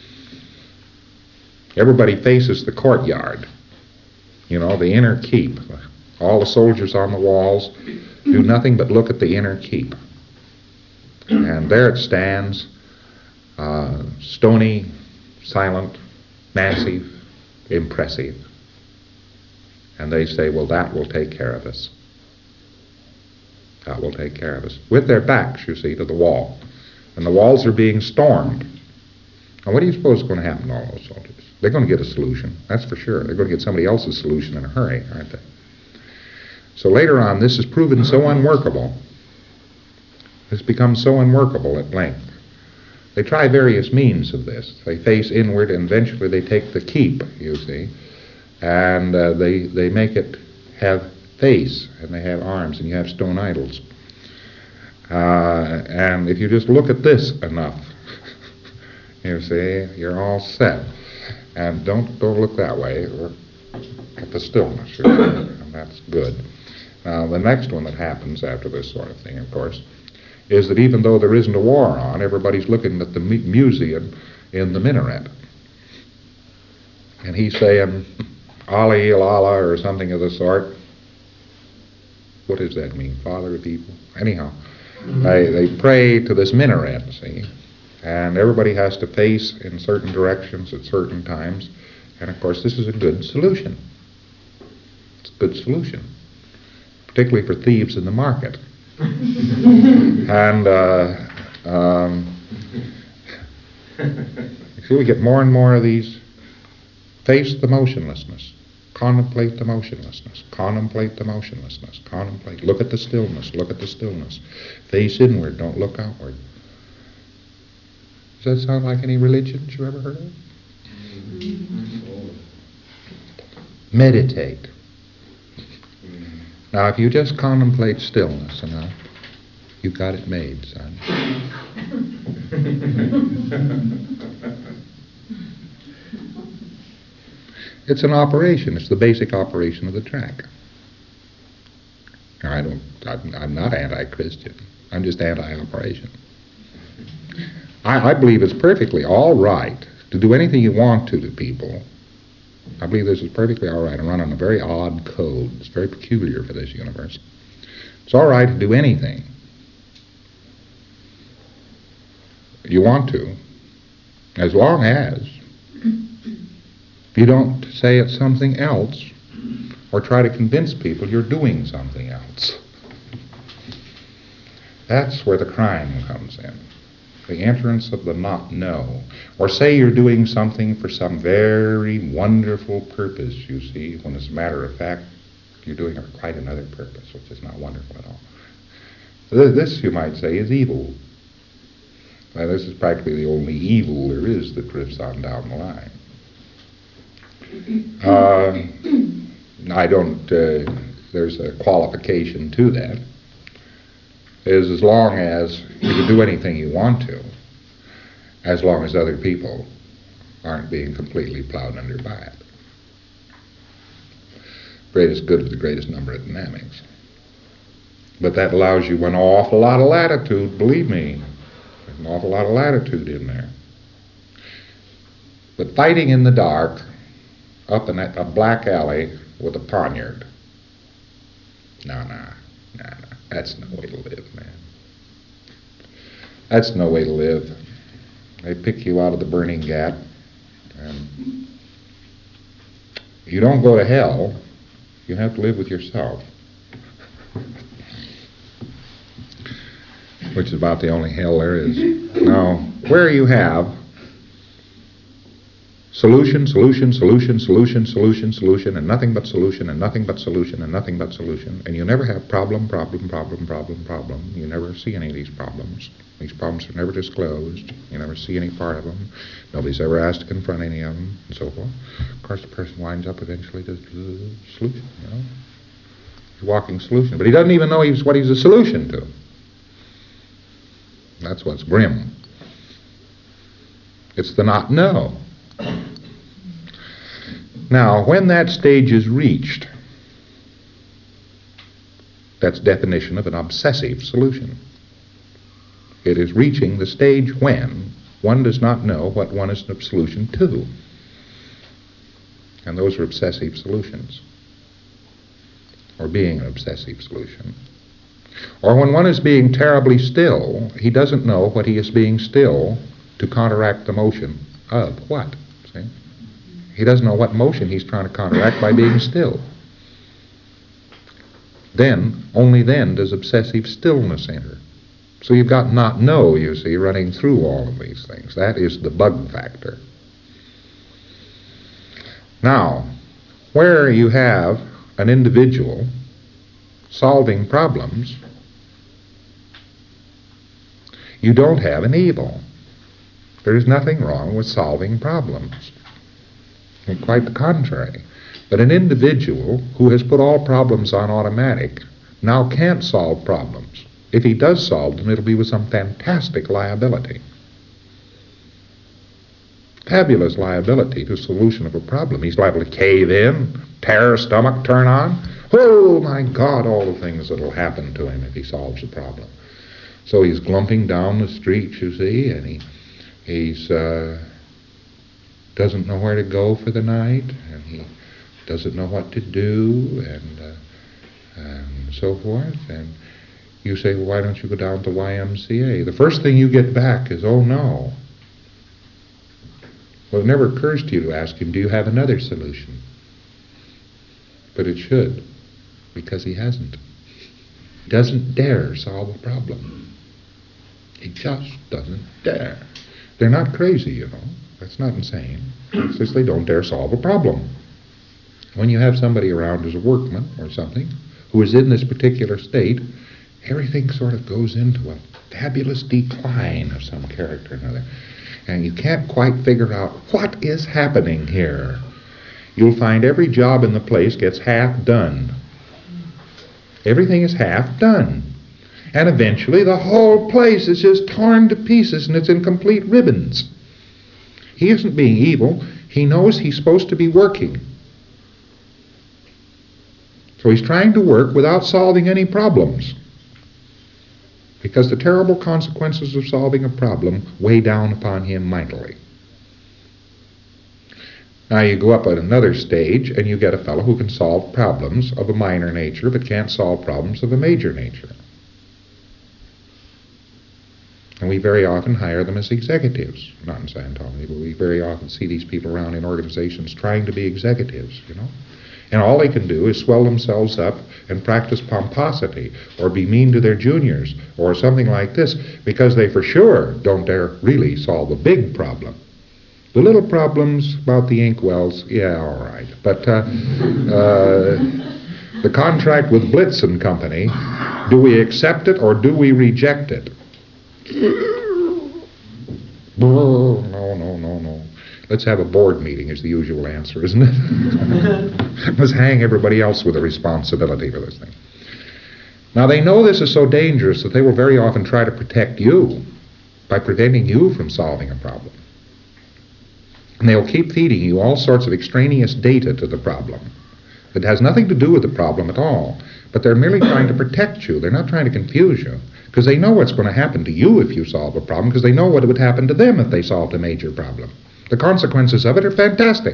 Everybody faces the courtyard, you know, the inner keep. All the soldiers on the walls do nothing but look at the inner keep. And there it stands, uh, stony, silent, massive, impressive. And they say, well, that will take care of us. That will take care of us. With their backs, you see, to the wall. And the walls are being stormed. Now, what do you suppose is going to happen to all those soldiers? They're going to get a solution, that's for sure. They're going to get somebody else's solution in a hurry, aren't they? So later on, this is proven so unworkable. It's become so unworkable at length They try various means of this. They face inward, and eventually they take the keep, you see, and uh, they, they make it have face, and they have arms, and you have stone idols. Uh, and if you just look at this enough, you see, you're all set. And don't don't look that way. Look at the stillness, and that's good. Now, the next one that happens after this sort of thing, of course, is that even though there isn't a war on, everybody's looking at the mu- museum in the minaret. And he's saying, Ali ilala, or something of the sort. What does that mean? Father of evil? Anyhow, they, they pray to this minaret, see? And everybody has to face in certain directions at certain times. And of course, this is a good solution. It's a good solution, particularly for thieves in the market. and uh, um, you see, we get more and more of these. Face the motionlessness. Contemplate the motionlessness. Contemplate the motionlessness. Contemplate. Look at the stillness. Look at the stillness. Face inward. Don't look outward. Does that sound like any religions you ever heard of? Meditate. Now, if you just contemplate stillness enough, you've got it made, son. It's an operation. It's the basic operation of the track. Now, I don't. I'm, I'm not anti-Christian. I'm just anti-operation. I, I believe it's perfectly all right to do anything you want to to people. I believe this is perfectly all right. I run on a very odd code. It's very peculiar for this universe. It's all right to do anything you want to, as long as you don't say it's something else or try to convince people you're doing something else. That's where the crime comes in. The entrance of the not know. Or say you're doing something for some very wonderful purpose, you see, when as a matter of fact, you're doing it for quite another purpose, which is not wonderful at all. This, you might say, is evil. Now, this is practically the only evil there is that drifts on down the line. Uh, I don't, uh, there's a qualification to that. Is as long as you can do anything you want to, as long as other people aren't being completely plowed under by it. Greatest good with the greatest number of dynamics. But that allows you an awful lot of latitude, believe me. There's an awful lot of latitude in there. But fighting in the dark, up in a, a black alley with a poniard, no, no, no, no. That's no way to live, man. That's no way to live. They pick you out of the burning gap, and you don't go to hell. You have to live with yourself, which is about the only hell there is. Now, where you have solution, solution, solution, solution, solution, solution, and nothing but solution, and nothing but solution, and nothing but solution. And you never have problem, problem, problem, problem, problem. You never see any of these problems. These problems are never disclosed. You never see any part of them. Nobody's ever asked to confront any of them, and so forth. Of course, the person winds up eventually to the solution, you know. He's walking solution. But he doesn't even know he's what he's a solution to. That's what's grim. It's the not know. Now, when that stage is reached, that's definition of an obsessive solution. It is reaching the stage when one does not know what one is a solution to. And those are obsessive solutions, or being an obsessive solution. Or when one is being terribly still, he doesn't know what he is being still to counteract the motion of what? See? He doesn't know what motion he's trying to counteract by being still. Then, only then does obsessive stillness enter. So you've got not know, you see, running through all of these things. That is the bug factor. Now, where you have an individual solving problems, you don't have an evil. There is nothing wrong with solving problems. And quite the contrary. But an individual who has put all problems on automatic now can't solve problems. If he does solve them, it'll be with some fantastic liability. Fabulous liability to solution of a problem. He's liable to cave in, tear his stomach, turn on. Oh, my God, all the things that will happen to him if he solves a problem. So he's glumping down the street, you see, and he he's uh, doesn't know where to go for the night, and he doesn't know what to do, and, uh, and so forth. And you say, well, why don't you go down to Y M C A? The first thing you get back is, oh, no. Well, it never occurs to you to ask him, do you have another solution? But it should, because he hasn't. He doesn't dare solve a problem. He just doesn't dare. They're not crazy, you know. That's not insane. It's just they don't dare solve a problem. When you have somebody around as a workman or something who is in this particular state, everything sort of goes into a fabulous decline of some character or another. And you can't quite figure out what is happening here. You'll find every job in the place gets half done. Everything is half done. And eventually the whole place is just torn to pieces and it's in complete ribbons. He isn't being evil. He knows he's supposed to be working. So he's trying to work without solving any problems. Because the terrible consequences of solving a problem weigh down upon him mightily. Now you go up at another stage and you get a fellow who can solve problems of a minor nature but can't solve problems of a major nature. And we very often hire them as executives. Not in Scientology, but we very often see these people around in organizations trying to be executives, you know. And all they can do is swell themselves up and practice pomposity or be mean to their juniors or something like this because they for sure don't dare really solve a big problem. The little problems about the inkwells, yeah, all right. But uh, uh, the contract with Blitz and Company, do we accept it or do we reject it? No, no, no, no. Let's have a board meeting is the usual answer, isn't it? Let's hang everybody else with the responsibility for this thing. Now, they know this is so dangerous that they will very often try to protect you by preventing you from solving a problem. And they'll keep feeding you all sorts of extraneous data to the problem that has nothing to do with the problem at all, but they're merely trying to protect you. They're not trying to confuse you, because they know what's going to happen to you if you solve a problem, because they know what would happen to them if they solved a major problem. The consequences of it are fantastic.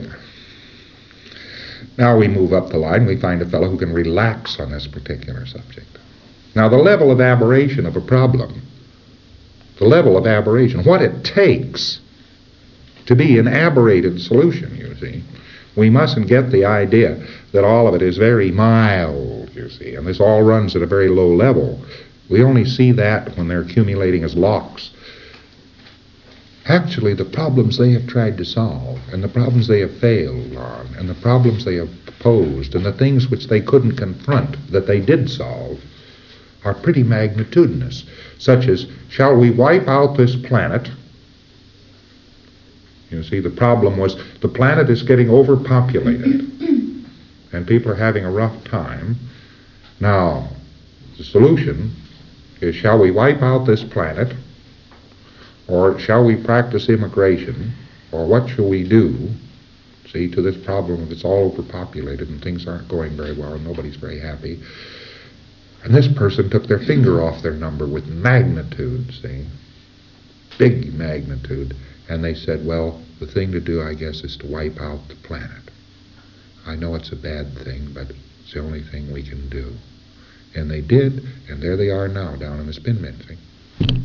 Now we move up the line, we find a fellow who can relax on this particular subject. Now the level of aberration of a problem, the level of aberration, what it takes to be an aberrated solution, you see. We mustn't get the idea that all of it is very mild, you see, and this all runs at a very low level. We only see that when they're accumulating as locks. Actually, the problems they have tried to solve, and the problems they have failed on, and the problems they have posed, and the things which they couldn't confront that they did solve, are pretty magnitudinous, such as, shall we wipe out this planet? You see, the problem was the planet is getting overpopulated, and people are having a rough time. Now, the solution is, shall we wipe out this planet? Or shall we practice immigration? Or what shall we do, see, to this problem if it's all overpopulated and things aren't going very well and nobody's very happy? And this person took their finger off their number with magnitude, see, big magnitude. And they said, well, the thing to do, I guess, is to wipe out the planet. I know it's a bad thing, but it's the only thing we can do. And they did, and there they are now down in the spin mint, see.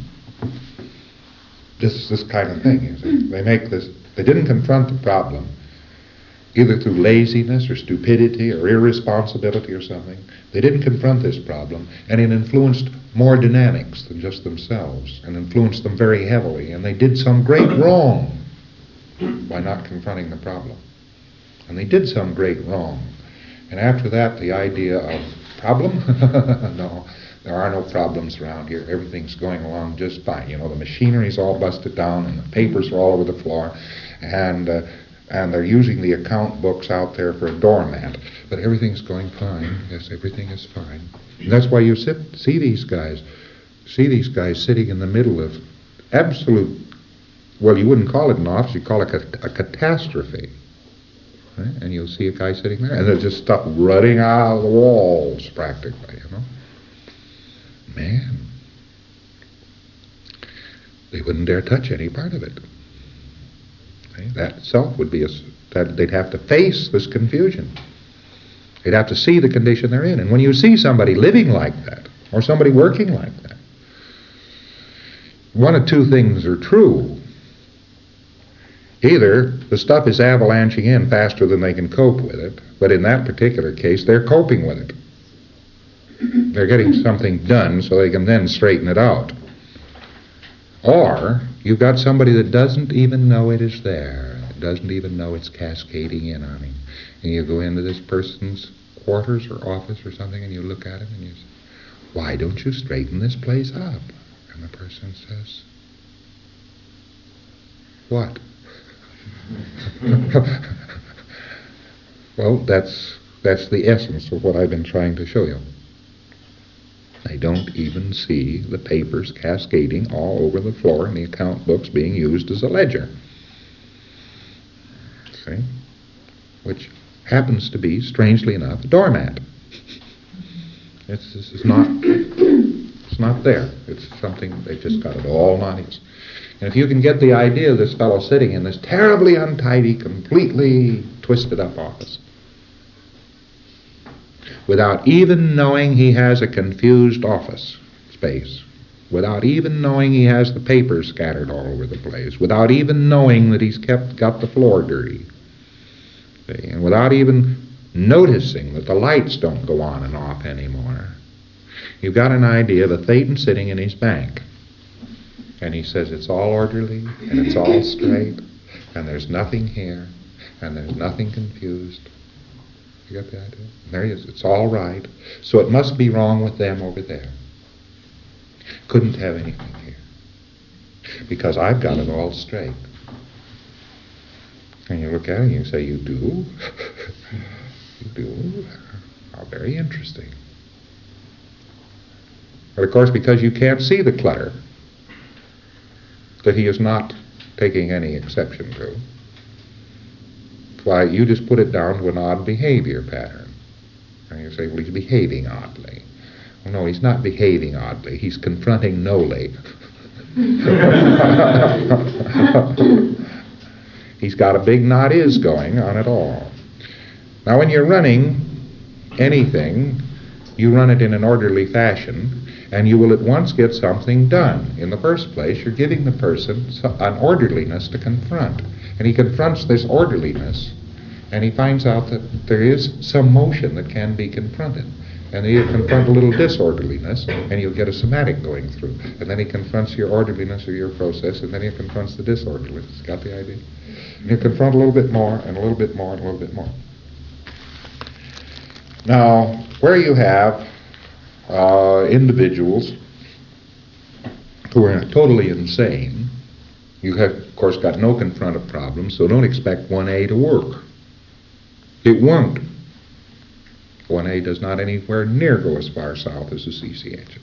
This this kind of thing, you see. They make this, they didn't confront the problem, either through laziness or stupidity or irresponsibility or something. They didn't confront this problem, and it influenced more dynamics than just themselves, and influenced them very heavily, and they did some great wrong by not confronting the problem. And they did some great wrong. And after that, the idea of problem, no, There are no problems around here. Everything's going along just fine. You know, the machinery's all busted down and the papers are all over the floor, and uh, and they're using the account books out there for a doormat. But everything's going fine. Yes, everything is fine. And that's why you sit, see these guys, see these guys sitting in the middle of absolute, well, you wouldn't call it an office, you'd call it a, a catastrophe. Right? And you'll see a guy sitting there, and there's just stuff running out of the walls, practically, you know. Man, they wouldn't dare touch any part of it. See? That itself would be a, that they'd have to face this confusion. They'd have to see the condition they're in. And when you see somebody living like that, or somebody working like that, one of two things are true. Either the stuff is avalanching in faster than they can cope with it, but in that particular case, they're coping with it. They're getting something done so they can then straighten it out. Or you've got somebody that doesn't even know it is there, doesn't even know it's cascading in on him. And you go into this person's quarters or office or something and you look at him and you say, why don't you straighten this place up? And the person says, what? Well, that's that's the essence of what I've been trying to show you. They don't even see the papers cascading all over the floor and the account books being used as a ledger. See? Which happens to be, strangely enough, a doormat. It's, this is not, it's not there. It's something, they've just got it all nice. And if you can get the idea of this fellow sitting in this terribly untidy, completely twisted up office, without even knowing he has a confused office space, without even knowing he has the papers scattered all over the place, without even knowing that he's kept got the floor dirty, see, and without even noticing that the lights don't go on and off anymore, you've got an idea of a Thetan sitting in his bank. And he says it's all orderly, and it's all straight, and there's nothing here, and there's nothing confused. You got the idea? There he is. It's all right. So it must be wrong with them over there. Couldn't have anything here. Because I've got it all straight. And you look at it and you say, you do? You do? How very interesting. But of course, because you can't see the clutter that he is not taking any exception to, why, you just put it down to an odd behavior pattern. And you say, well, he's behaving oddly. Well, no, he's not behaving oddly. He's confronting Noli. He's got a big not is going on it all. Now, when you're running anything, you run it in an orderly fashion, and you will at once get something done. In the first place, you're giving the person an orderliness to confront. And he confronts this orderliness, and he finds out that there is some motion that can be confronted. And then you confront a little disorderliness, and you'll get a somatic going through. And then he confronts your orderliness or your process, and then he confronts the disorderliness. Got the idea? And you confront a little bit more, and a little bit more, and a little bit more. Now, where you have uh, individuals who are totally insane, you have, of course, got no confrontive problems, so don't expect one A to work. It won't. one A does not anywhere near go as far south as the C C Hs.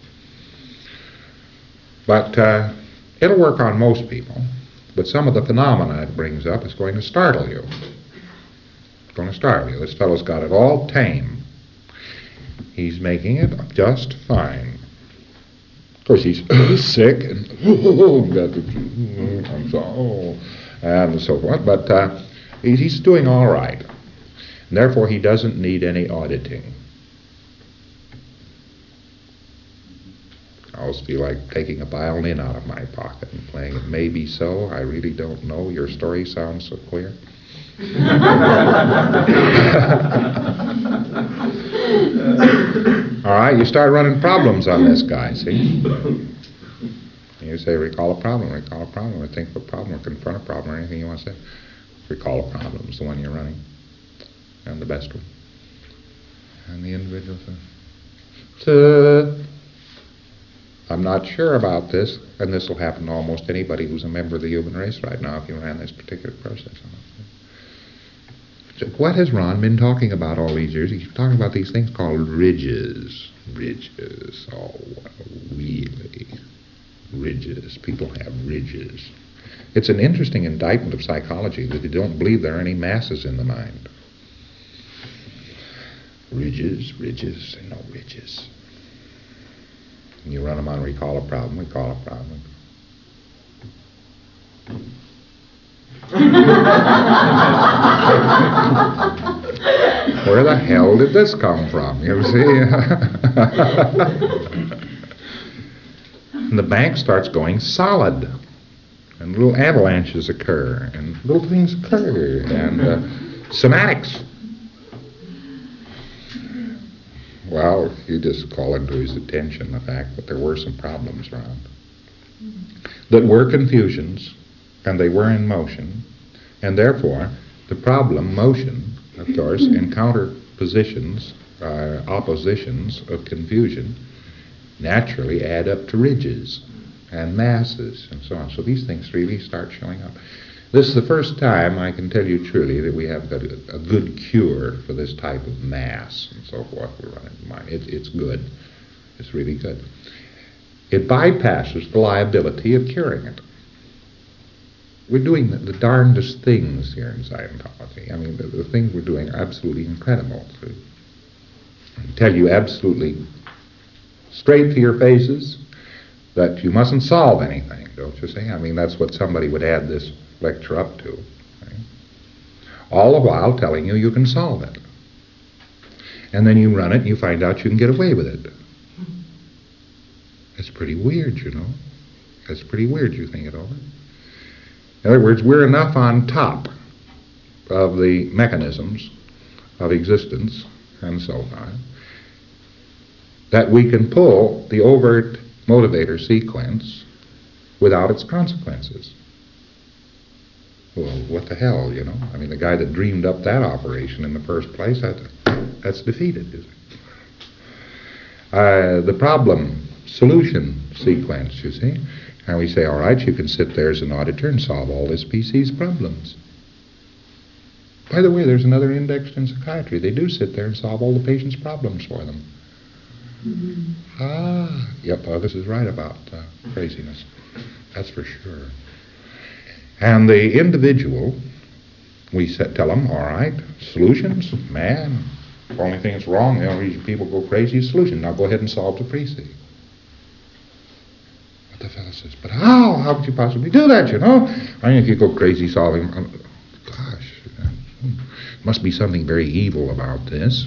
But uh, it'll work on most people. But some of the phenomena it brings up is going to startle you. It's going to startle you. This fellow's got it all tame. He's making it just fine. Of course, he's sick and got the, I'm so, and so forth. But uh, he's, he's doing all right. And therefore, he doesn't need any auditing. I always feel like taking a violin out of my pocket and playing it. Maybe so. I really don't know. Your story sounds so queer. All right, you start running problems on this guy, see? And you say, recall a problem, recall a problem, or think of a problem, or confront a problem, or anything you want to say. Recall a problem is the one you're running, and the best one. And the individual says, Uh, I'm not sure about this, and this will happen to almost anybody who's a member of the human race right now if you ran this particular process. So what has Ron been talking about all these years? He's talking about these things called ridges. Ridges. Oh, really? Ridges. People have ridges. It's an interesting indictment of psychology that they don't believe there are any masses in the mind. Ridges, ridges, and no ridges. And you run them on, we call a problem, we call a problem. Where the hell did this come from, you see? And the bank starts going solid. And little avalanches occur, and little things occur, and uh, somatics. Well, you just call into his attention the fact that there were some problems around, that were confusions, and they were in motion, and therefore the problem, motion, of course, encounter positions, uh, oppositions of confusion, naturally add up to ridges and masses and so on. So these things really start showing up. This is the first time I can tell you truly that we have got a, a good cure for this type of mass and so forth we run into mind. It, it's good. It's really good. It bypasses the liability of curing it. We're doing the, the darndest things here in Scientology. I mean, the, the things we're doing are absolutely incredible. So I tell you absolutely straight to your faces that you mustn't solve anything, don't you see? I mean, that's what somebody would add this lecture up to. Right? All the while telling you you can solve it. And then you run it and you find out you can get away with it. That's pretty weird, you know. That's pretty weird, you think it over. In other words, we're enough on top of the mechanisms of existence and so on that we can pull the overt motivator sequence without its consequences. Well, what the hell, you know? I mean, the guy that dreamed up that operation in the first place, that, that's defeated, is it? Uh, the problem solution sequence, you see? And we say, all right, you can sit there as an auditor and solve all this P C's problems. By the way, there's another index in psychiatry. They do sit there and solve all the patient's problems for them. Mm-hmm. Ah, yep, uh, this is right about uh, craziness. That's for sure. And the individual, we set, tell them, all right, solutions, man, the only thing that's wrong, the only reason people go crazy is solution. Now go ahead and solve the P C. But the fellow says, but how? How could you possibly do that, you know? I mean, if you go crazy solving, um, gosh, uh, must be something very evil about this.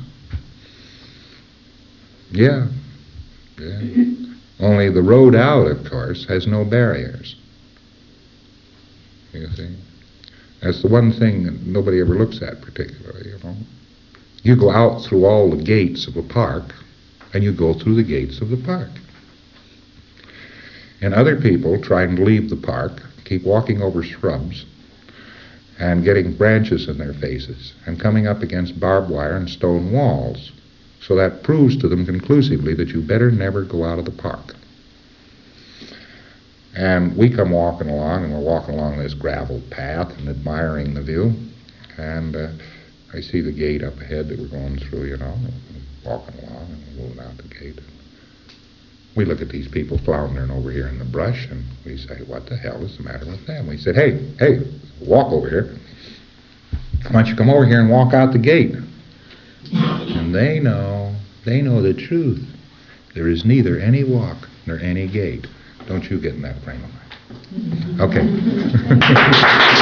Yeah, yeah. Only the road out, of course, has no barriers. You see? That's the one thing that nobody ever looks at particularly, you know. You go out through all the gates of a park, and you go through the gates of the park. And other people trying to leave the park keep walking over shrubs and getting branches in their faces and coming up against barbed wire and stone walls. So that proves to them conclusively that you better never go out of the park. And we come walking along, and we're walking along this gravel path and admiring the view. And uh, I see the gate up ahead that we're going through, you know, walking along and moving out the gate. We look at these people floundering over here in the brush, and we say, what the hell is the matter with them? We said, hey, hey, walk over here. Why don't you come over here and walk out the gate? And they know, they know the truth. There is neither any walk nor any gate. Don't you get in that frame of mind. Okay.